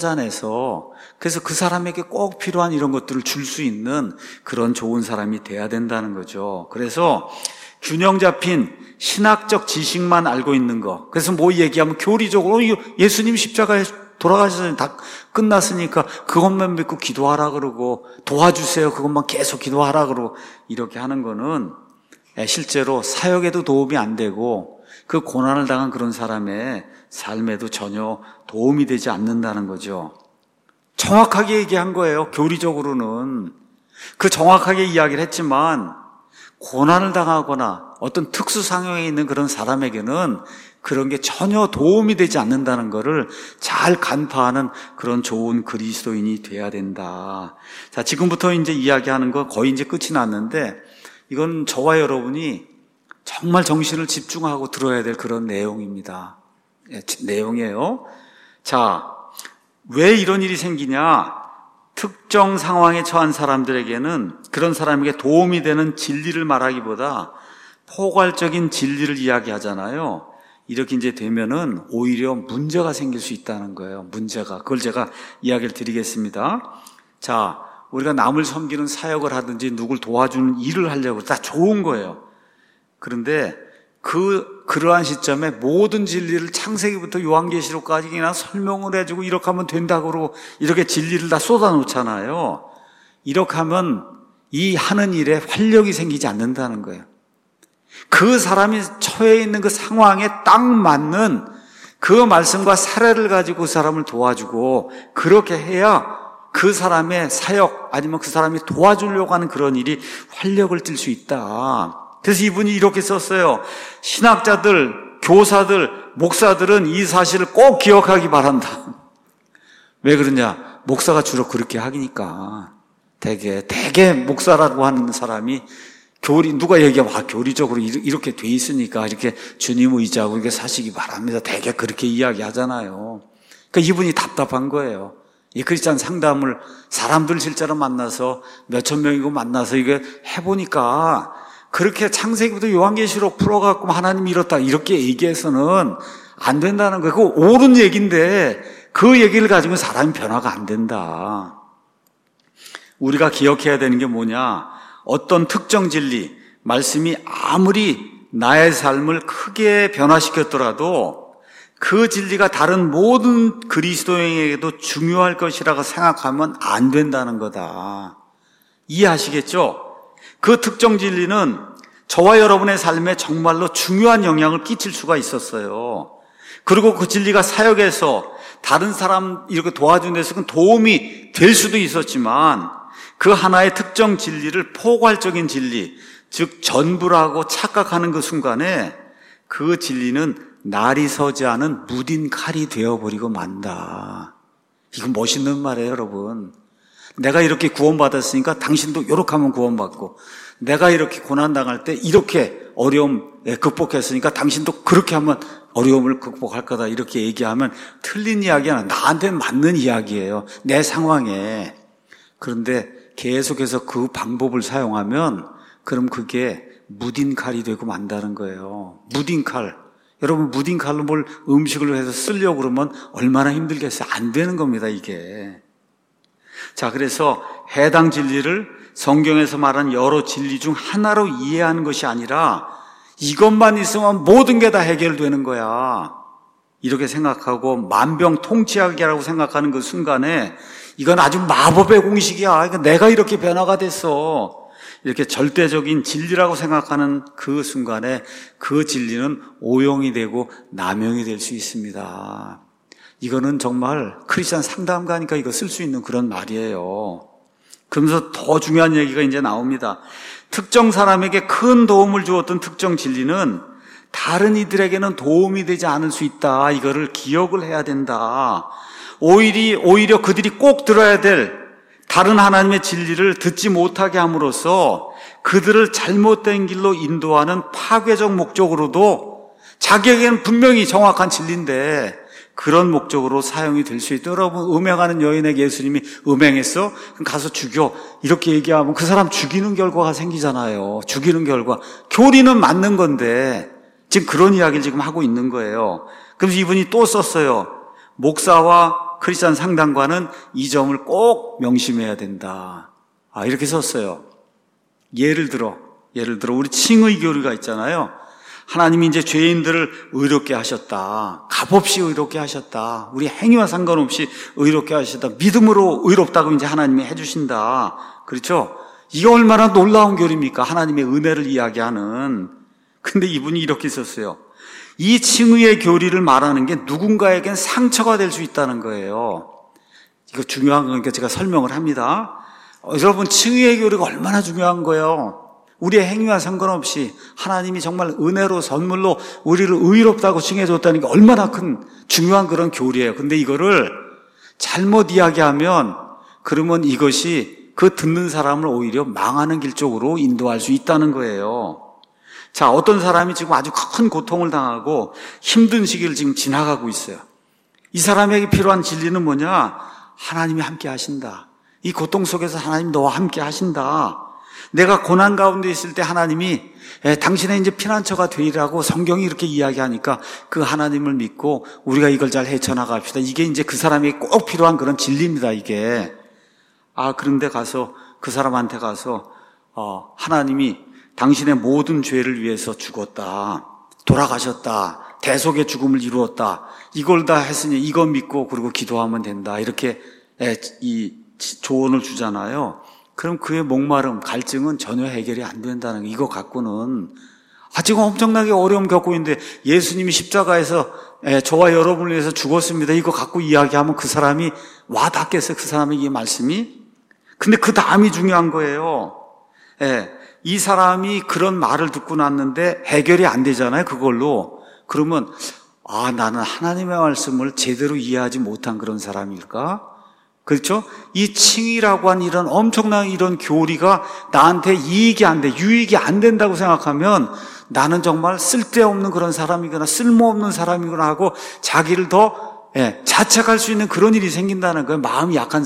찾아내서 그래서 그 사람에게 꼭 필요한 이런 것들을 줄 수 있는 그런 좋은 사람이 돼야 된다는 거죠. 그래서 균형 잡힌 신학적 지식만 알고 있는 거. 그래서 뭐 얘기하면 교리적으로 예수님 십자가에 돌아가셔서 다 끝났으니까 그것만 믿고 기도하라 그러고 도와주세요. 그것만 계속 기도하라 그러고 이렇게 하는 거는 실제로 사역에도 도움이 안 되고 그 고난을 당한 그런 사람의 삶에도 전혀 도움이 되지 않는다는 거죠. 정확하게 얘기한 거예요. 교리적으로는. 그 정확하게 이야기를 했지만 고난을 당하거나 어떤 특수 상황에 있는 그런 사람에게는 그런 게 전혀 도움이 되지 않는다는 것을 잘 간파하는 그런 좋은 그리스도인이 돼야 된다. 자, 지금부터 이제 이야기하는 거 거의 이제 끝이 났는데 이건 저와 여러분이 정말 정신을 집중하고 들어야 될 그런 내용입니다. 네, 내용이에요. 자, 왜 이런 일이 생기냐? 특정 상황에 처한 사람들에게는 그런 사람에게 도움이 되는 진리를 말하기보다 포괄적인 진리를 이야기하잖아요. 이렇게 이제 되면은 오히려 문제가 생길 수 있다는 거예요. 문제가. 그걸 제가 이야기를 드리겠습니다. 자, 우리가 남을 섬기는 사역을 하든지 누굴 도와주는 일을 하려고 다 좋은 거예요. 그런데 그, 그러한 시점에 모든 진리를 창세기부터 요한계시록까지 그냥 설명을 해주고 이렇게 하면 된다고 그러고 이렇게 진리를 다 쏟아놓잖아요. 이렇게 하면 이 하는 일에 활력이 생기지 않는다는 거예요. 그 사람이 처해 있는 그 상황에 딱 맞는 그 말씀과 사례를 가지고 그 사람을 도와주고 그렇게 해야 그 사람의 사역 아니면 그 사람이 도와주려고 하는 그런 일이 활력을 띨 수 있다. 그래서 이분이 이렇게 썼어요. 신학자들, 교사들, 목사들은 이 사실을 꼭 기억하기 바란다. 왜 그러냐? 목사가 주로 그렇게 하니까. 대개, 대개 목사라고 하는 사람이 교리, 누가 얘기하면, 아, 교리적으로 이렇게 돼 있으니까 이렇게 주님 의지하고 이렇게 사시기 바랍니다. 대개 그렇게 이야기 하잖아요. 그러니까 이분이 답답한 거예요. 이 크리스찬 상담을 사람들 실제로 만나서 몇천 명이고 만나서 이게 해보니까 그렇게 창세기부터 요한계시록 풀어갖고 하나님이 이렇다 이렇게 얘기해서는 안 된다는 거예요. 그거 옳은 얘기인데 그 얘기를 가지고 사람이 변화가 안 된다. 우리가 기억해야 되는 게 뭐냐? 어떤 특정 진리, 말씀이 아무리 나의 삶을 크게 변화시켰더라도 그 진리가 다른 모든 그리스도인에게도 중요할 것이라고 생각하면 안 된다는 거다. 이해하시겠죠? 그 특정 진리는 저와 여러분의 삶에 정말로 중요한 영향을 끼칠 수가 있었어요. 그리고 그 진리가 사역에서 다른 사람 이렇게 도와준 데서 도움이 될 수도 있었지만 그 하나의 특정 진리를 포괄적인 진리, 즉 전부라고 착각하는 그 순간에 그 진리는 날이 서지 않은 무딘 칼이 되어버리고 만다. 이건 멋있는 말이에요, 여러분. 내가 이렇게 구원받았으니까 당신도 이렇게 하면 구원받고, 내가 이렇게 고난당할 때 이렇게 어려움 극복했으니까 당신도 그렇게 하면 어려움을 극복할 거다. 이렇게 얘기하면 틀린 이야기야. 나한테는 맞는 이야기예요. 내 상황에. 그런데 계속해서 그 방법을 사용하면 그럼 그게 무딘 칼이 되고 만다는 거예요. 무딘 칼. 여러분, 무딘 칼로 뭘 음식을 해서 쓰려고 그러면 얼마나 힘들겠어요. 안 되는 겁니다, 이게. 자, 그래서 해당 진리를 성경에서 말한 여러 진리 중 하나로 이해하는 것이 아니라 이것만 있으면 모든 게 다 해결되는 거야. 이렇게 생각하고 만병통치약이라고 생각하는 그 순간에 이건 아주 마법의 공식이야. 내가 이렇게 변화가 됐어. 이렇게 절대적인 진리라고 생각하는 그 순간에 그 진리는 오용이 되고 남용이 될 수 있습니다. 이거는 정말 크리스찬 상담가니까 이거 쓸 수 있는 그런 말이에요. 그러면서 더 중요한 얘기가 이제 나옵니다. 특정 사람에게 큰 도움을 주었던 특정 진리는 다른 이들에게는 도움이 되지 않을 수 있다. 이거를 기억을 해야 된다. 오히려, 오히려 그들이 꼭 들어야 될 다른 하나님의 진리를 듣지 못하게 함으로써 그들을 잘못된 길로 인도하는 파괴적 목적으로도 자기에게는 분명히 정확한 진리인데 그런 목적으로 사용이 될 수 있다. 여러분, 음행하는 여인에게 예수님이 음행했어? 그럼 가서 죽여. 이렇게 얘기하면 그 사람 죽이는 결과가 생기잖아요. 죽이는 결과. 교리는 맞는 건데 지금 그런 이야기를 지금 하고 있는 거예요. 그래서 이분이 또 썼어요. 목사와 크리스찬 상담가는 이 점을 꼭 명심해야 된다. 아, 이렇게 썼어요. 예를 들어, 예를 들어 우리 칭의 교리가 있잖아요. 하나님이 이제 죄인들을 의롭게 하셨다. 값없이 의롭게 하셨다. 우리 행위와 상관없이 의롭게 하셨다. 믿음으로 의롭다고 이제 하나님이 해주신다. 그렇죠? 이게 얼마나 놀라운 교리입니까? 하나님의 은혜를 이야기하는. 근데 이분이 이렇게 썼어요. 이 칭의의 교리를 말하는 게 누군가에겐 상처가 될 수 있다는 거예요. 이거 중요한 거니까 제가 설명을 합니다. 어, 여러분, 칭의의 교리가 얼마나 중요한 거예요. 우리의 행위와 상관없이 하나님이 정말 은혜로 선물로 우리를 의롭다고 칭해줬다는 게 얼마나 큰 중요한 그런 교리예요. 근데 이거를 잘못 이야기하면 그러면 이것이 그 듣는 사람을 오히려 망하는 길 쪽으로 인도할 수 있다는 거예요. 자, 어떤 사람이 지금 아주 큰 고통을 당하고 힘든 시기를 지금 지나가고 있어요. 이 사람에게 필요한 진리는 뭐냐? 하나님이 함께 하신다. 이 고통 속에서 하나님 너와 함께 하신다. 내가 고난 가운데 있을 때 하나님이 에, 당신의 이제 피난처가 되리라고 성경이 이렇게 이야기하니까 그 하나님을 믿고 우리가 이걸 잘 헤쳐나갑시다. 이게 이제 그 사람에게 꼭 필요한 그런 진리입니다, 이게. 아, 그런데 가서 그 사람한테 가서 어, 하나님이 당신의 모든 죄를 위해서 죽었다. 돌아가셨다. 대속의 죽음을 이루었다. 이걸 다 했으니 이거 믿고 그리고 기도하면 된다. 이렇게 에, 이 조언을 주잖아요. 그럼 그의 목마름, 갈증은 전혀 해결이 안 된다는 거. 이거 갖고는 아직 엄청나게 어려움 겪고 있는데 예수님이 십자가에서 에, 저와 여러분을 위해서 죽었습니다. 이거 갖고 이야기하면 그 사람이 와닿겠어요. 그 사람에게 이 말씀이. 근데 그 다음이 중요한 거예요. 에, 이 사람이 그런 말을 듣고 났는데 해결이 안 되잖아요. 그걸로. 그러면 아, 나는 하나님의 말씀을 제대로 이해하지 못한 그런 사람일까? 그렇죠? 이 칭의라고 하는 이런 엄청난 이런 교리가 나한테 이익이 안 돼, 유익이 안 된다고 생각하면 나는 정말 쓸데없는 그런 사람이거나 쓸모없는 사람이거나 하고 자기를 더 예, 자책할 수 있는 그런 일이 생긴다는 거예요. 마음이 약한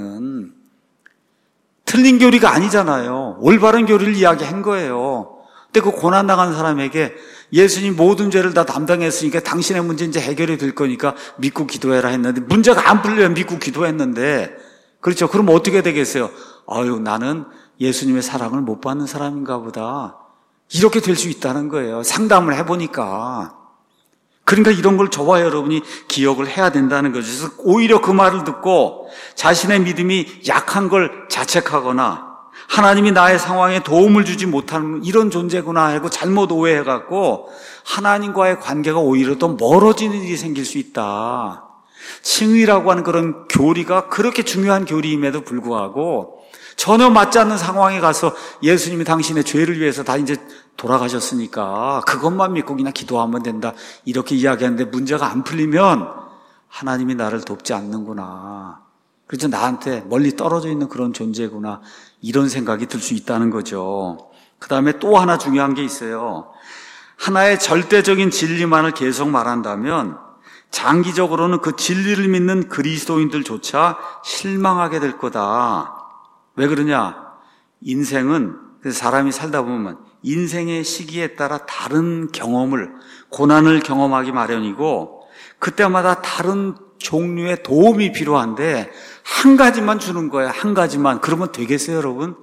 사람에게는. 틀린 교리가 아니잖아요. 올바른 교리를 이야기한 거예요. 근데 그 고난당한 사람에게 예수님 모든 죄를 다 담당했으니까 당신의 문제 이제 해결이 될 거니까 믿고 기도해라 했는데 문제가 안 풀려요. 믿고 기도했는데. 그렇죠. 그럼 어떻게 되겠어요? 아유, 나는 예수님의 사랑을 못 받는 사람인가 보다. 이렇게 될 수 있다는 거예요. 상담을 해보니까. 그러니까 이런 걸 저와 여러분이 기억을 해야 된다는 거죠. 그래서 오히려 그 말을 듣고 자신의 믿음이 약한 걸 자책하거나 하나님이 나의 상황에 도움을 주지 못하는 이런 존재구나 하고 잘못 오해해갖고 하나님과의 관계가 오히려 더 멀어지는 일이 생길 수 있다. 칭의라고 하는 그런 교리가 그렇게 중요한 교리임에도 불구하고 전혀 맞지 않는 상황에 가서 예수님이 당신의 죄를 위해서 다 이제 돌아가셨으니까 그것만 믿고 그냥 기도하면 된다 이렇게 이야기하는데 문제가 안 풀리면 하나님이 나를 돕지 않는구나. 그래서 나한테 멀리 떨어져 있는 그런 존재구나 이런 생각이 들 수 있다는 거죠. 그 다음에 또 하나 중요한 게 있어요. 하나의 절대적인 진리만을 계속 말한다면 장기적으로는 그 진리를 믿는 그리스도인들조차 실망하게 될 거다. 왜 그러냐? 인생은 사람이 살다 보면 인생의 시기에 따라 다른 경험을, 고난을 경험하기 마련이고 그때마다 다른 종류의 도움이 필요한데 한 가지만 주는 거예요. 한 가지만. 그러면 되겠어요, 여러분?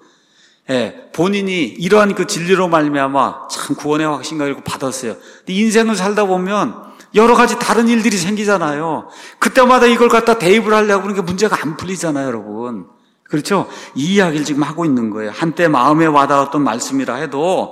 예, 본인이 이러한 그 진리로 말미암아 참 구원의 확신과 이렇게 받았어요. 근데 인생을 살다 보면 여러 가지 다른 일들이 생기잖아요. 그때마다 이걸 갖다 대입을 하려고 그러니까 문제가 안 풀리잖아요, 여러분. 그렇죠? 이 이야기를 지금 하고 있는 거예요. 한때 마음에 와닿았던 말씀이라 해도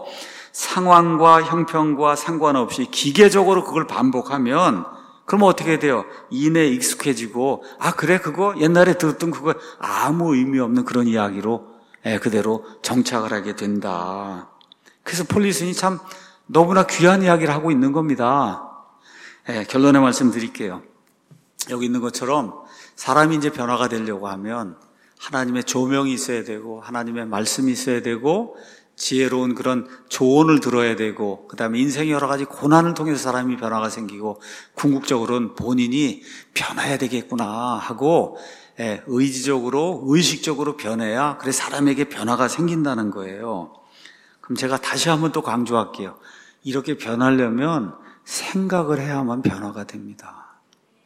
상황과 형편과 상관없이 기계적으로 그걸 반복하면 그러면 어떻게 돼요? 이내 익숙해지고 아 그래 그거 옛날에 들었던 그거 아무 의미 없는 그런 이야기로 예, 그대로 정착을 하게 된다. 그래서 폴리슨이 참 너무나 귀한 이야기를 하고 있는 겁니다. 예, 결론의 말씀 드릴게요. 여기 있는 것처럼 사람이 이제 변화가 되려고 하면 하나님의 조명이 있어야 되고 하나님의 말씀이 있어야 되고 지혜로운 그런 조언을 들어야 되고 그 다음에 인생의 여러 가지 고난을 통해서 사람이 변화가 생기고 궁극적으로는 본인이 변해야 되겠구나 하고 예, 의지적으로 의식적으로 변해야 그래 사람에게 변화가 생긴다는 거예요. 그럼 제가 다시 한번 또 강조할게요. 이렇게 변하려면 생각을 해야만 변화가 됩니다.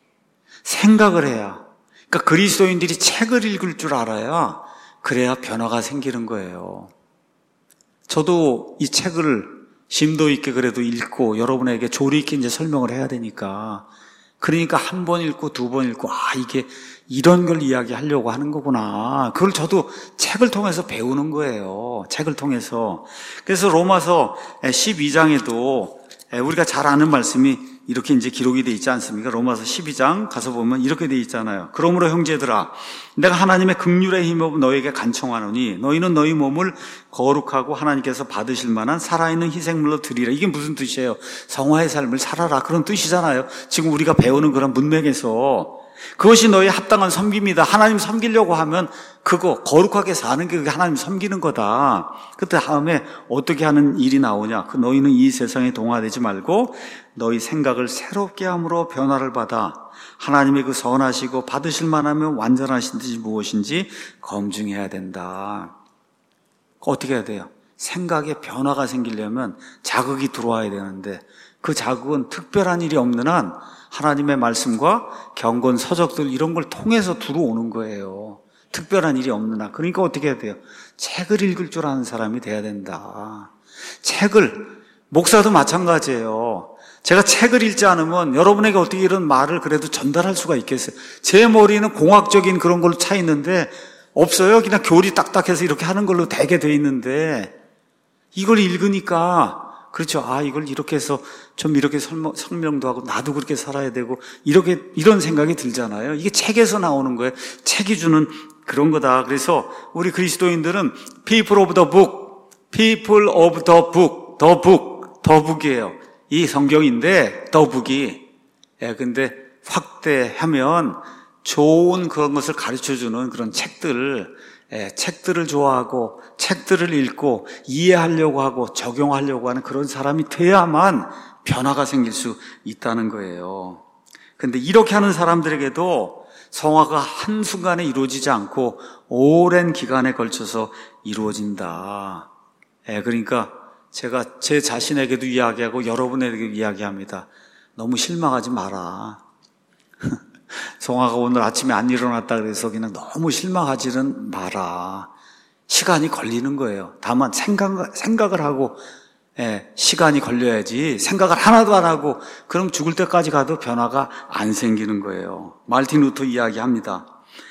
생각을 해야. 그러니까 그리스도인들이 책을 읽을 줄 알아야 그래야 변화가 생기는 거예요. 저도 이 책을 심도 있게 그래도 읽고 여러분에게 조리 있게 이제 설명을 해야 되니까 그러니까 한 번 읽고 두 번 읽고 아 이게 이런 걸 이야기하려고 하는 거구나. 그걸 저도 책을 통해서 배우는 거예요. 책을 통해서. 그래서 로마서 십이 장에도 우리가 잘 아는 말씀이 이렇게 이제 기록이 돼 있지 않습니까? 로마서 십이 장 가서 보면 이렇게 돼 있잖아요. 그러므로 형제들아, 내가 하나님의 긍휼에 힘입어 너희에게 간청하노니 너희는 너희 몸을 거룩하고 하나님께서 받으실 만한 살아있는 희생물로 드리라. 이게 무슨 뜻이에요? 성화의 삶을 살아라. 그런 뜻이잖아요. 지금 우리가 배우는 그런 문맥에서 그것이 너희 합당한 섬김이다. 하나님 섬기려고 하면 그거 거룩하게 사는 게 그게 하나님 섬기는 거다. 그 다음에 어떻게 하는 일이 나오냐? 그 너희는 이 세상에 동화되지 말고 너희 생각을 새롭게 함으로 변화를 받아 하나님의 그 선하시고 받으실 만하면 완전하신 뜻이 무엇인지 검증해야 된다. 어떻게 해야 돼요? 생각에 변화가 생기려면 자극이 들어와야 되는데 그 자극은 특별한 일이 없는 한 하나님의 말씀과 경건, 서적들 이런 걸 통해서 들어오는 거예요. 특별한 일이 없는 한. 그러니까 어떻게 해야 돼요? 책을 읽을 줄 아는 사람이 돼야 된다. 책을, 목사도 마찬가지예요. 제가 책을 읽지 않으면 여러분에게 어떻게 이런 말을 그래도 전달할 수가 있겠어요? 제 머리는 공학적인 그런 걸로 차 있는데 없어요. 그냥 교리 딱딱해서 이렇게 하는 걸로 되게 돼 있는데 이걸 읽으니까 그렇죠. 아, 이걸 이렇게 해서 좀 이렇게 설명, 설명도 하고 나도 그렇게 살아야 되고 이렇게 이런 생각이 들잖아요. 이게 책에서 나오는 거예요. 책이 주는 그런 거다. 그래서 우리 그리스도인들은 people of the book, people of the book, the book, the book이에요. 이 성경인데 the book이. 예, 근데 확대하면 좋은 그런 것을 가르쳐주는 그런 책들, 예, 책들을 좋아하고 책들을 읽고 이해하려고 하고 적용하려고 하는 그런 사람이 돼야만 변화가 생길 수 있다는 거예요. 그런데 이렇게 하는 사람들에게도 성화가 한순간에 이루어지지 않고 오랜 기간에 걸쳐서 이루어진다. 예, 그러니까 제가 제 자신에게도 이야기하고 여러분에게도 이야기합니다. 너무 실망하지 마라. 성화가 오늘 아침에 안 일어났다 그래서 그냥 너무 실망하지는 마라. 시간이 걸리는 거예요. 다만 생각, 생각을 하고, 예, 시간이 걸려야지 생각을 하나도 안 하고 그럼 죽을 때까지 가도 변화가 안 생기는 거예요. 마르틴 루터 이야기합니다.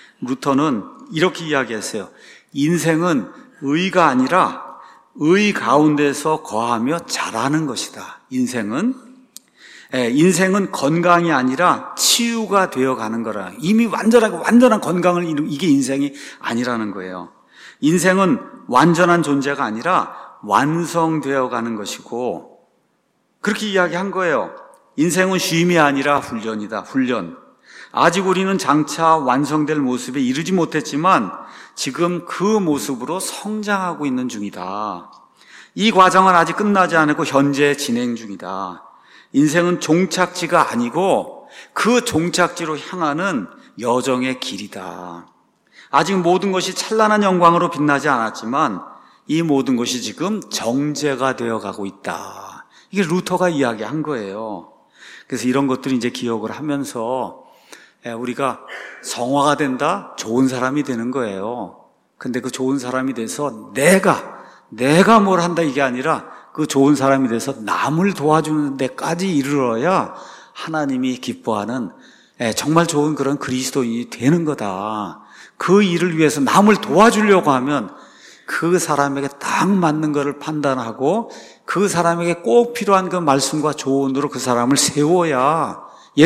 루터는 이렇게 이야기했어요. 인생은 의가 아니라 의 가운데서 거하며 자라는 것이다. 인생은 예, 인생은 건강이 아니라 치유가 되어가는 거라. 이미 완전하게 완전한 건강을 이루는 이게 인생이 아니라는 거예요. 인생은 완전한 존재가 아니라 완성되어 가는 것이고 그렇게 이야기한 거예요. 인생은 쉼이 아니라 훈련이다. 훈련. 아직 우리는 장차 완성될 모습에 이르지 못했지만 지금 그 모습으로 성장하고 있는 중이다. 이 과정은 아직 끝나지 않고 현재 진행 중이다. 인생은 종착지가 아니고 그 종착지로 향하는 여정의 길이다. 아직 모든 것이 찬란한 영광으로 빛나지 않았지만 이 모든 것이 지금 정제가 되어가고 있다. 이게 루터가 이야기한 거예요. 그래서 이런 것들을 이제 기억을 하면서 우리가 성화가 된다? 좋은 사람이 되는 거예요. 근데 그 좋은 사람이 돼서 내가, 내가 뭘 한다 이게 아니라 그 좋은 사람이 돼서 남을 도와주는 데까지 이르러야 하나님이 기뻐하는 정말 좋은 그런 그리스도인이 되는 거다. 그 일을 위해서 남을 도와주려고 하면 그 사람에게 딱 맞는 것을 판단하고 그 사람에게 꼭 필요한 그 말씀과 조언으로 그 사람을 세워야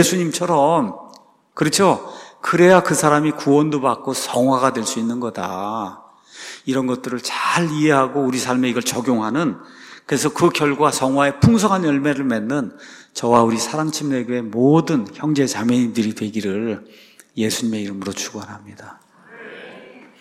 예수님처럼 그렇죠? 그래야 그 사람이 구원도 받고 성화가 될 수 있는 거다. 이런 것들을 잘 이해하고 우리 삶에 이걸 적용하는 그래서 그 결과 성화의 풍성한 열매를 맺는 저와 우리 사랑침례교회 모든 형제 자매님들이 되기를 예수님의 이름으로 축원합니다.